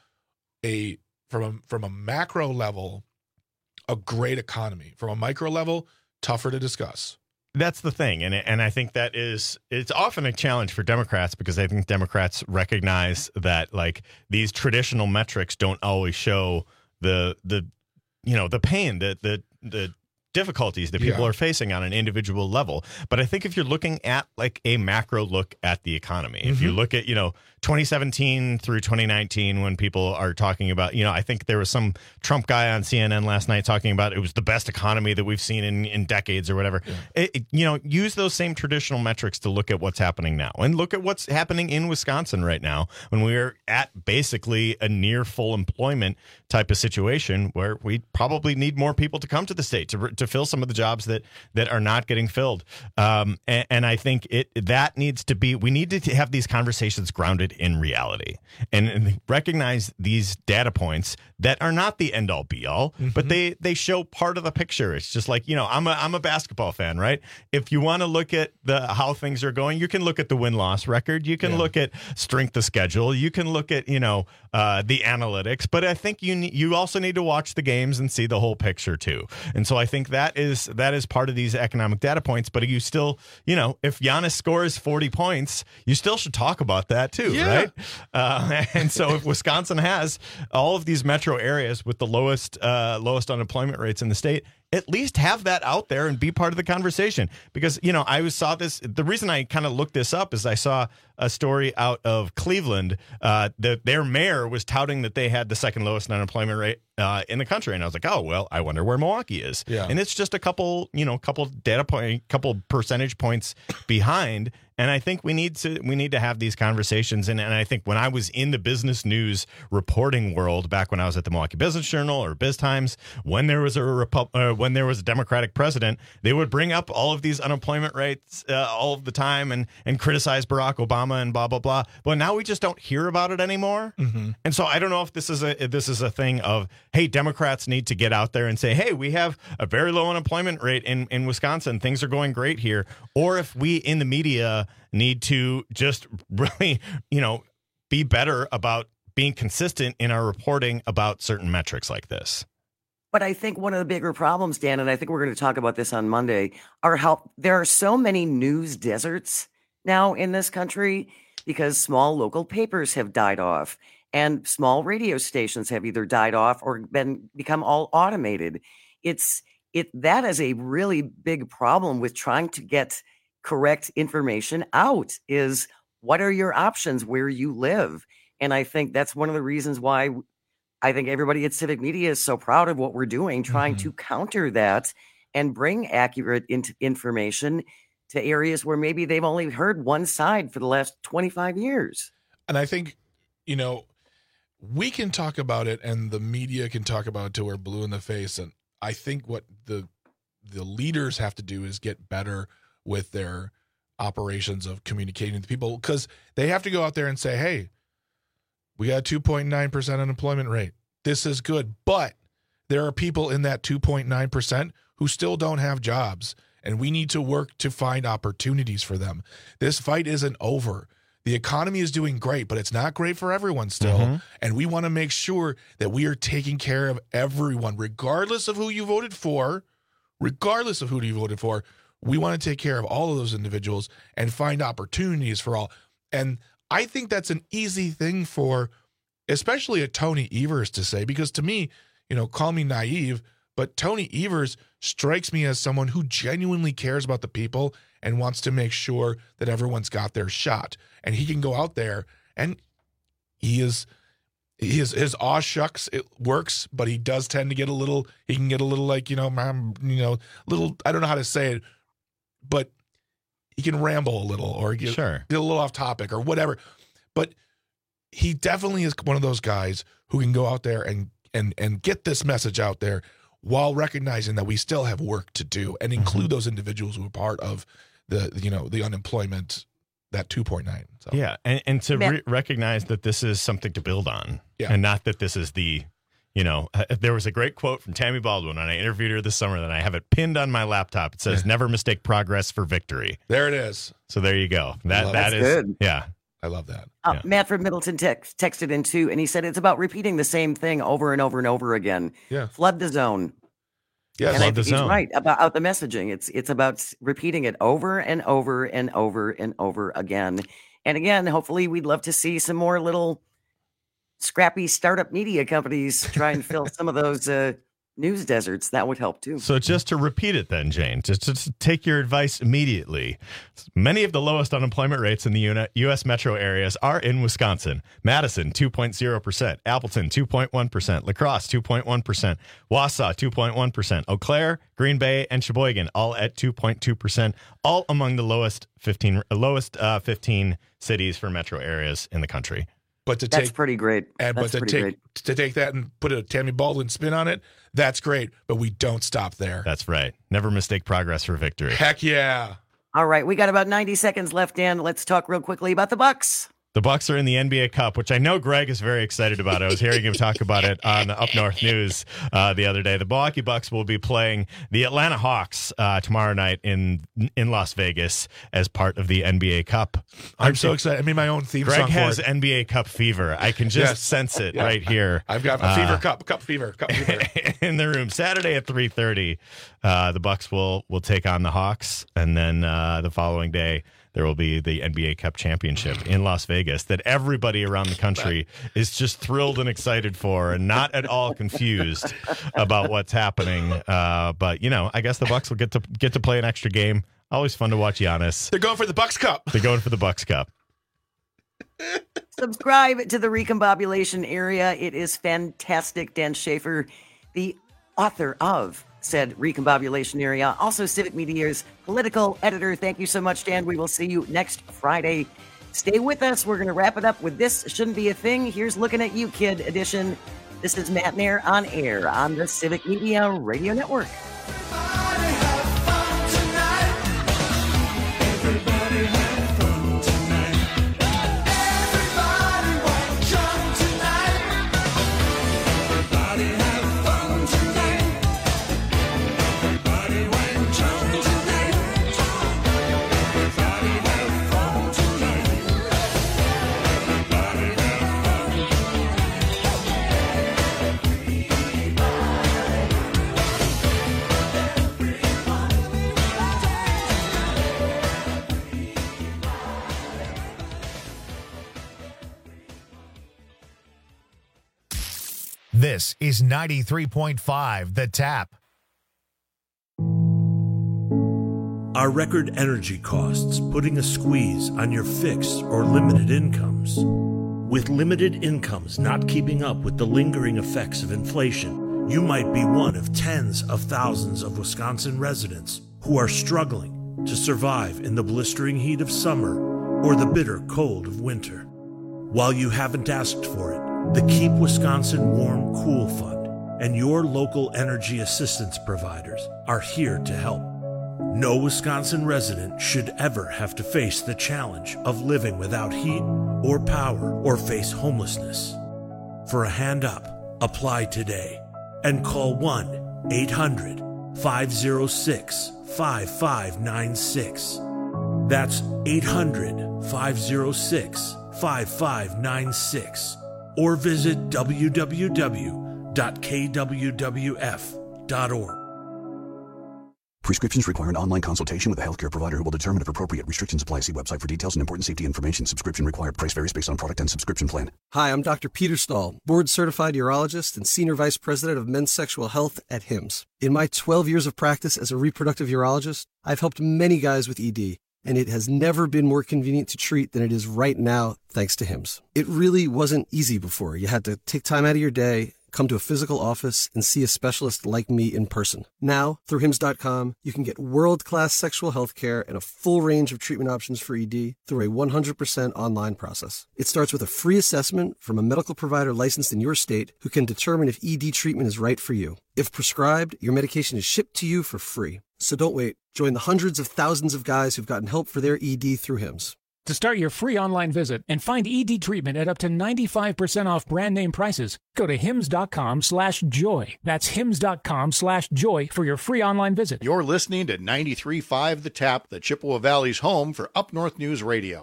from a macro level, a great economy. From a micro level, tougher to discuss. That's the thing. And I think it's often a challenge for Democrats, because I think Democrats recognize that like these traditional metrics don't always show the pain, the difficulties that people are facing on an individual level. But I think if you're looking at like a macro look at the economy, if you look at, 2017 through 2019, when people are talking about, I think there was some Trump guy on CNN last night talking about it was the best economy that we've seen in decades or whatever. Use those same traditional metrics to look at what's happening now, and look at what's happening in Wisconsin right now, when we're at basically a near full employment type of situation, where we probably need more people to come to the state to fill some of the jobs that are not getting filled. And I think we need to have these conversations grounded in reality, and recognize these data points that are not the end all be all, but they show part of the picture. It's just like, I'm a basketball fan, right? If you want to look at how things are going, you can look at the win-loss record. You can look at strength of schedule. You can look at, the analytics, but I think you also need to watch the games and see the whole picture too. And so I think that is part of these economic data points. But you still, if Giannis scores 40 points, you still should talk about that too, right? And so if Wisconsin has all of these metro areas with the lowest unemployment rates in the state, at least have that out there and be part of the conversation. Because, the reason I kind of looked this up is I saw a story out of Cleveland. Their mayor was touting that they had the second lowest unemployment rate in the country. And I was like, oh, well, I wonder where Milwaukee is. Yeah. And it's just a couple percentage points behind. And I think we need to have these conversations. And I think when I was in the business news reporting world, back when I was at the Milwaukee Business Journal or Biz Times, when there was a Democratic president, they would bring up all of these unemployment rates all of the time and criticize Barack Obama and blah, blah, blah. But now we just don't hear about it anymore. And so I don't know if this is a thing of, hey, Democrats need to get out there and say, hey, we have a very low unemployment rate in Wisconsin. Things are going great here. Or if we in the media need to just really, be better about being consistent in our reporting about certain metrics like this. But I think one of the bigger problems, Dan, and I think we're going to talk about this on Monday, are how there are so many news deserts now in this country because small local papers have died off and small radio stations have either died off or become all automated. It's that is a really big problem with trying to get correct information out. Is what are your options where you live? And I think that's one of the reasons why I think everybody at Civic Media is so proud of what we're doing, trying to counter that and bring accurate information to areas where maybe they've only heard one side for the last 25 years. And I think, we can talk about it and the media can talk about it till we're blue in the face. And I think what the leaders have to do is get better with their operations of communicating to people, because they have to go out there and say, hey, we got a 2.9% unemployment rate. This is good. But there are people in that 2.9% who still don't have jobs, and we need to work to find opportunities for them. This fight isn't over. The economy is doing great, but it's not great for everyone still. And we want to make sure that we are taking care of everyone, regardless of who you voted for. Regardless of who you voted for, we want to take care of all of those individuals and find opportunities for all. And I think that's an easy thing for especially a Tony Evers to say, because to me, call me naive, but Tony Evers strikes me as someone who genuinely cares about the people and wants to make sure that everyone's got their shot. And he can go out there and his aw shucks, it works, but he does tend to get he can get a little like, little, I don't know how to say it, but he can ramble a little or get a little off topic or whatever. But he definitely is one of those guys who can go out there and get this message out there while recognizing that we still have work to do and include those individuals who are part of the unemployment, that 2.9. So. Yeah. And to recognize that this is something to build on and not that this is there was a great quote from Tammy Baldwin when I interviewed her this summer that I have it pinned on my laptop. It says, never mistake progress for victory. There it is. So there you go. That is good. Yeah. I love that. Matt from Middleton texted in too, and he said it's about repeating the same thing over and over and over again. Yeah. Flood the zone. Yeah, and he's right about the messaging. It's about repeating it over and over and over and over again. And again, hopefully we'd love to see some more little scrappy startup media companies try and fill some of those news deserts. That would help too. So just to repeat it then, Jane, just to take your advice immediately. Many of the lowest unemployment rates in the U.S. metro areas are in Wisconsin. Madison, 2.0%. Appleton, 2.1%. La Crosse, 2.1%. Wausau, 2.1%. Eau Claire, Green Bay, and Sheboygan, all at 2.2%, all among the lowest 15 cities for metro areas in the country. But that's pretty great. To take that and put a Tammy Baldwin spin on it, that's great. But we don't stop there. That's right. Never mistake progress for victory. Heck yeah. All right, we got about 90 seconds left, Dan. Let's talk real quickly about the Bucks. The Bucks are in the NBA Cup, which I know Greg is very excited about. I was hearing him talk about it on the Up North News the other day. The Milwaukee Bucks will be playing the Atlanta Hawks tomorrow night in Las Vegas as part of the NBA Cup. I'm so excited. I made my own theme song for it. Greg has NBA Cup fever. I can just sense it right here. I've got a cup fever. In the room. Saturday at 3:30, the Bucks will take on the Hawks, and then the following day, there will be the NBA Cup Championship in Las Vegas that everybody around the country is just thrilled and excited for and not at all confused about what's happening. But, I guess the Bucks will get to play an extra game. Always fun to watch Giannis. They're going for the Bucks Cup. They're going for the Bucks Cup. Subscribe to the Recombobulation Area. It is fantastic. Dan Schaefer, the author of said Recombobulation Area, also Civic Media's political editor. Thank you so much, Dan. We will see you next Friday. Stay with us. We're going to wrap it up with This Shouldn't Be a Thing. Here's Looking at You, Kid edition. This is Matt Nair on air on the Civic Media Radio Network. This is 93.5 The Tap. Are record energy costs putting a squeeze on your fixed or limited incomes? With limited incomes not keeping up with the lingering effects of inflation, you might be one of tens of thousands of Wisconsin residents who are struggling to survive in the blistering heat of summer or the bitter cold of winter. While you haven't asked for it, the Keep Wisconsin Warm Cool Fund and your local energy assistance providers are here to help. No Wisconsin resident should ever have to face the challenge of living without heat or power or face homelessness. For a hand up, apply today and call 1-800-506-5596. That's 800-506-5596. Or visit www.kwwf.org. Prescriptions require an online consultation with a healthcare provider who will determine if appropriate. Restrictions apply. See website for details and important safety information. Subscription required. Price varies based on product and subscription plan. Hi, I'm Dr. Peter Stahl, board-certified urologist and senior vice president of men's sexual health at HIMSS. In my 12 years of practice as a reproductive urologist, I've helped many guys with ED, and it has never been more convenient to treat than it is right now, thanks to HIMSS. It really wasn't easy before. You had to take time out of your day, come to a physical office, and see a specialist like me in person. Now, through HIMSS.com, you can get world-class sexual health care and a full range of treatment options for ED through a 100% online process. It starts with a free assessment from a medical provider licensed in your state who can determine if ED treatment is right for you. If prescribed, your medication is shipped to you for free. So don't wait. Join the hundreds of thousands of guys who've gotten help for their ED through HIMSS. To start your free online visit and find ED treatment at up to 95% off brand name prices, go to hims.com/joy. That's hims.com/joy for your free online visit. You're listening to 93.5 The Tap, the Chippewa Valley's home for Up North News Radio.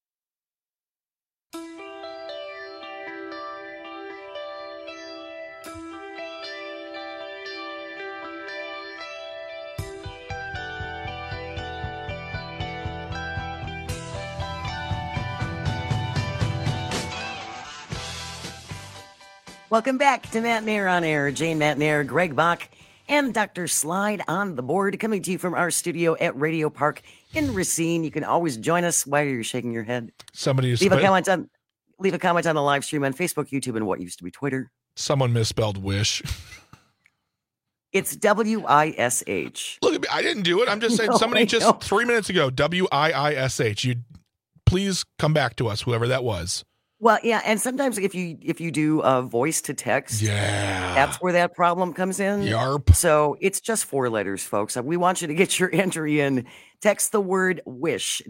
Welcome back to Matt Nair on Air. Jane Matt Nair, Greg Bach, and Dr. Slide on the board, coming to you from our studio at Radio Park in Racine. You can always join us. Why are you shaking your head? Leave a comment on the live stream on Facebook, YouTube, and what used to be Twitter. Someone misspelled wish. It's W-I-S-H. Look at me. I didn't do it. I'm just saying somebody just 3 minutes ago, W-I-I-S-H. You please come back to us, whoever that was. Well, yeah, and sometimes if you do voice to text, that's where that problem comes in. Yarp. So it's just 4 letters, folks. We want you to get your entry in. Text the word WISH,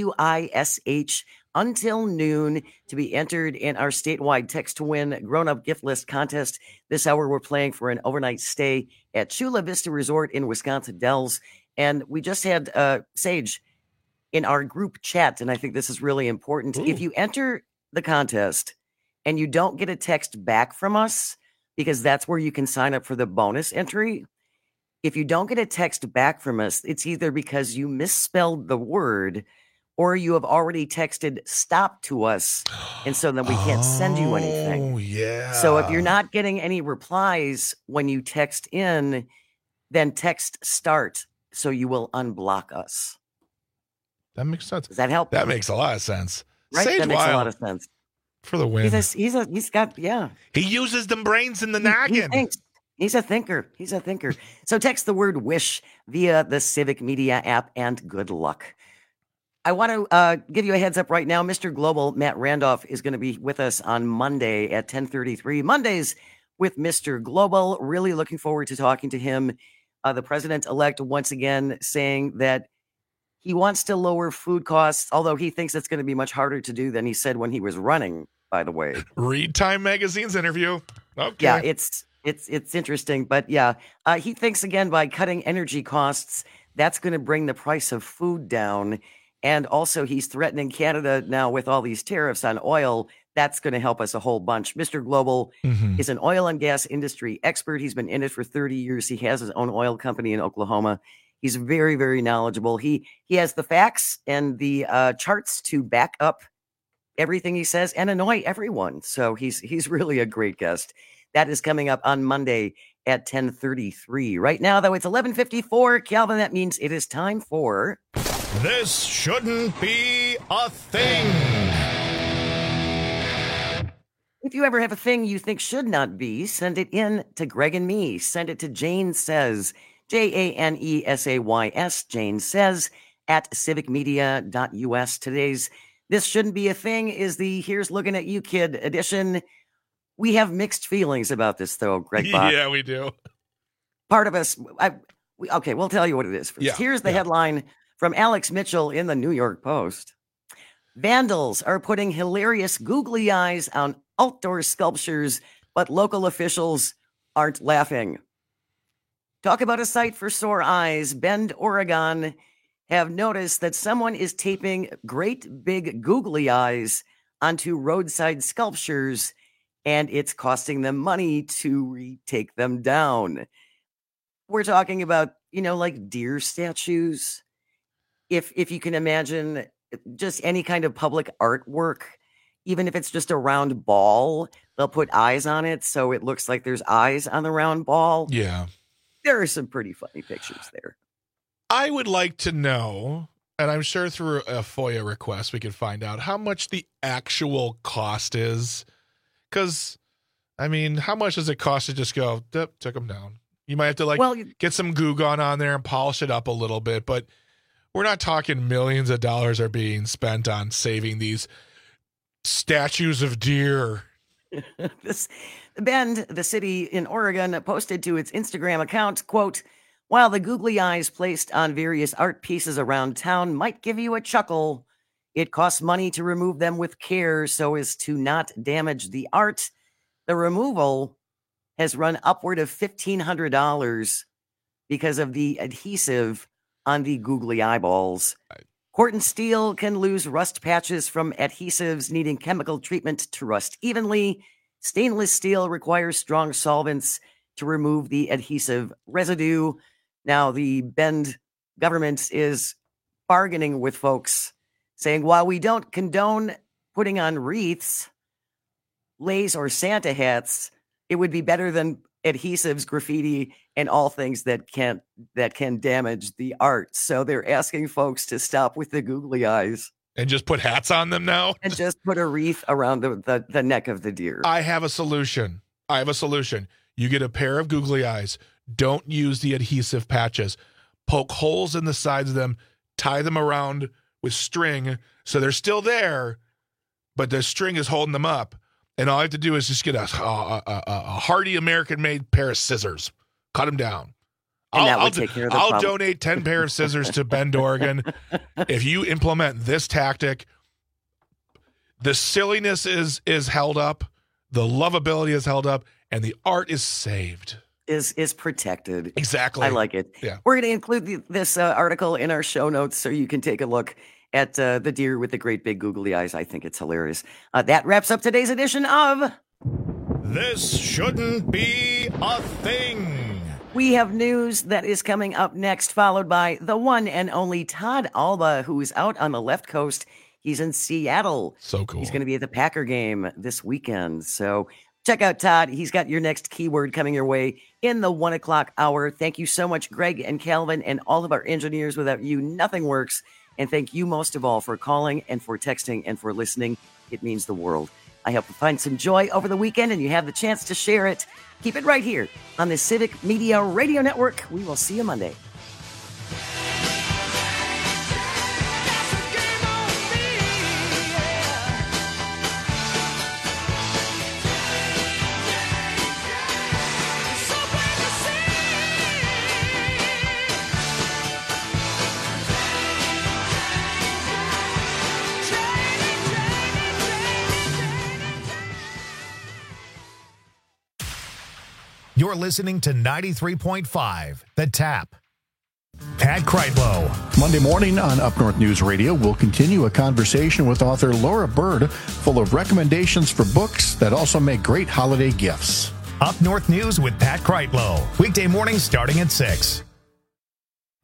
W-I-S-H, until noon to be entered in our statewide Text to Win grown-up gift list contest. This hour we're playing for an overnight stay at Chula Vista Resort in Wisconsin Dells. And we just had Sage in our group chat, and I think this is really important. Ooh. If you enter the contest and you don't get a text back from us, because that's where you can sign up for the bonus entry. If you don't get a text back from us, it's either because you misspelled the word or you have already texted stop to us, and so then we can't send you anything. Oh, yeah. So if you're not getting any replies when you text in, then text start so you will unblock us. That makes sense. Does that help? That makes a lot of sense. Right? Sage that makes Wild a lot of sense. For the win. He's got. He uses them brains in the noggin. He thinks. He's a thinker. So text the word WISH via the Civic Media app, and good luck. I want to give you a heads up right now. Mr. Global, Matt Randolph, is going to be with us on Monday at 10:33. Mondays with Mr. Global. Really looking forward to talking to him. The president-elect once again saying that he wants to lower food costs, although he thinks it's going to be much harder to do than he said when he was running, by the way. Read Time Magazine's interview. Okay. Yeah, it's interesting. But yeah, he thinks, again, by cutting energy costs, that's going to bring the price of food down. And also he's threatening Canada now with all these tariffs on oil. That's going to help us a whole bunch. Mr. Global is an oil and gas industry expert. He's been in it for 30 years. He has his own oil company in Oklahoma. He's very, very knowledgeable. He has the facts and the charts to back up everything he says and annoy everyone. So he's really a great guest. That is coming up on Monday at 10:33. Right now, though, it's 11:54. Calvin, that means it is time for... This shouldn't be a thing. If you ever have a thing you think should not be, send it in to Greg and me. Send it to Jane Says, JANESAYS, Jane Says, at civicmedia.us. Today's This Shouldn't Be a Thing is the Here's Looking at You Kid edition. We have mixed feelings about this, though, Greg Bach. Yeah, we do. Part of us, okay, we'll tell you what it is first. Yeah, Here's the headline from Alex Mitchell in the New York Post. Vandals are putting hilarious googly eyes on outdoor sculptures, but local officials aren't laughing. Talk about a sight for sore eyes. Bend, Oregon have noticed that someone is taping great big googly eyes onto roadside sculptures, and it's costing them money to retake them down. We're talking about, like deer statues. If you can imagine just any kind of public artwork, even if it's just a round ball, they'll put eyes on it so it looks like there's eyes on the round ball. Yeah. There are some pretty funny pictures there. I would like to know, and I'm sure through a FOIA request we can find out how much the actual cost is. Because, how much does it took them down? You might have to get some Goo Gone on there and polish it up a little bit, but we're not talking millions of dollars are being spent on saving these statues of deer. Bend, the city in Oregon, posted to its Instagram account, quote, "While the googly eyes placed on various art pieces around town might give you a chuckle, it costs money to remove them with care so as to not damage the art. The removal has run upward of $1,500 because of the adhesive on the googly eyeballs. Corten steel can lose rust patches from adhesives needing chemical treatment to rust evenly. Stainless steel requires strong solvents to remove the adhesive residue." Now, the Bend government is bargaining with folks, saying, while we don't condone putting on wreaths, leis, or Santa hats, it would be better than adhesives, graffiti, and all things that can damage the art. So they're asking folks to stop with the googly eyes. And just put hats on them now? And just put a wreath around the neck of the deer. I have a solution. You get a pair of googly eyes. Don't use the adhesive patches. Poke holes in the sides of them. Tie them around with string so they're still there, but the string is holding them up. And all I have to do is just get a hardy American-made pair of scissors. Cut them down. And that would take care of the problem. I'll donate 10 pair of scissors to Bend, Oregon. If you implement this tactic, the silliness is held up, the lovability is held up, and the art is saved. Is protected. Exactly. I like it. Yeah. We're going to include this article in our show notes so you can take a look at the deer with the great big googly eyes. I think it's hilarious. That wraps up today's edition of This Shouldn't Be a Thing. We have news that is coming up next, followed by the one and only Todd Alba, who is out on the left coast. He's in Seattle. So cool. He's going to be at the Packer game this weekend. So check out Todd. He's got your next keyword coming your way in the 1 o'clock hour. Thank you so much, Greg and Calvin, and all of our engineers. Without you, nothing works. And thank you most of all for calling and for texting and for listening. It means the world. I hope you find some joy over the weekend and you have the chance to share it. Keep it right here on the Civic Media Radio Network. We will see you Monday. You're listening to 93.5, The Tap. Pat Kreitlow. Monday morning on Up North News Radio, we'll continue a conversation with author Laura Bird, full of recommendations for books that also make great holiday gifts. Up North News with Pat Kreitlow. Weekday mornings starting at 6.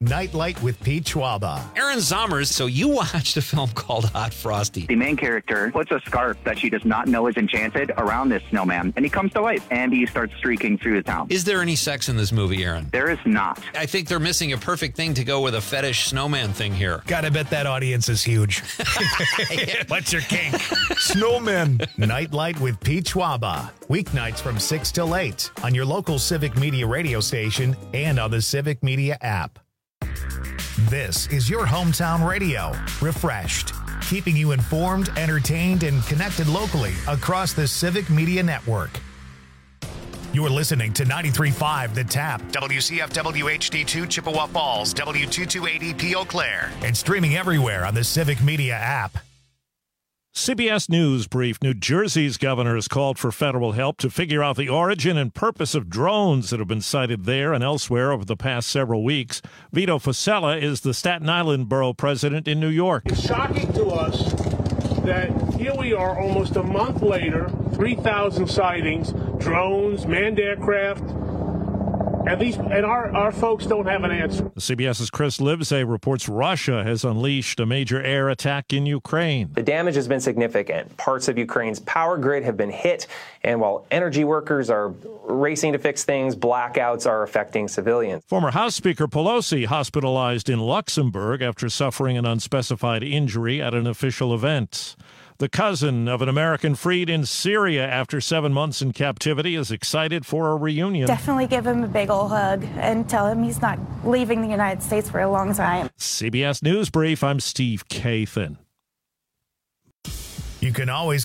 Nightlight with Pete Schwaba. Aaron Zommers, so you watched a film called Hot Frosty. The main character puts a scarf that she does not know is enchanted around this snowman, and he comes to life, and he starts streaking through the town. Is there any sex in this movie, Aaron? There is not. I think they're missing a perfect thing to go with a fetish snowman thing here. Gotta bet that audience is huge. What's your kink? Snowmen. Nightlight with Pete Schwaba. Weeknights from 6 till 8 on your local Civic Media radio station and on the Civic Media app. This is your hometown radio, refreshed, keeping you informed, entertained, and connected locally across the Civic Media Network. You're listening to 93.5 The Tap, WCFW HD2 Chippewa Falls, W228EP Eau Claire, and streaming everywhere on the Civic Media app. CBS News brief. New Jersey's governor has called for federal help to figure out the origin and purpose of drones that have been sighted there and elsewhere over the past several weeks. Vito Fossella is the Staten Island borough president in New York. It's shocking to us that here we are almost a month later, 3,000 sightings, drones, manned aircraft, and our folks don't have an answer. CBS's Chris Livesay reports Russia has unleashed a major air attack in Ukraine. The damage has been significant. Parts of Ukraine's power grid have been hit, and while energy workers are racing to fix things, blackouts are affecting civilians. Former House Speaker Pelosi hospitalized in Luxembourg after suffering an unspecified injury at an official event. The cousin of an American freed in Syria after 7 months in captivity is excited for a reunion. Definitely give him a big ol' hug and tell him he's not leaving the United States for a long time. CBS News Brief, I'm Steve Kathan. You can always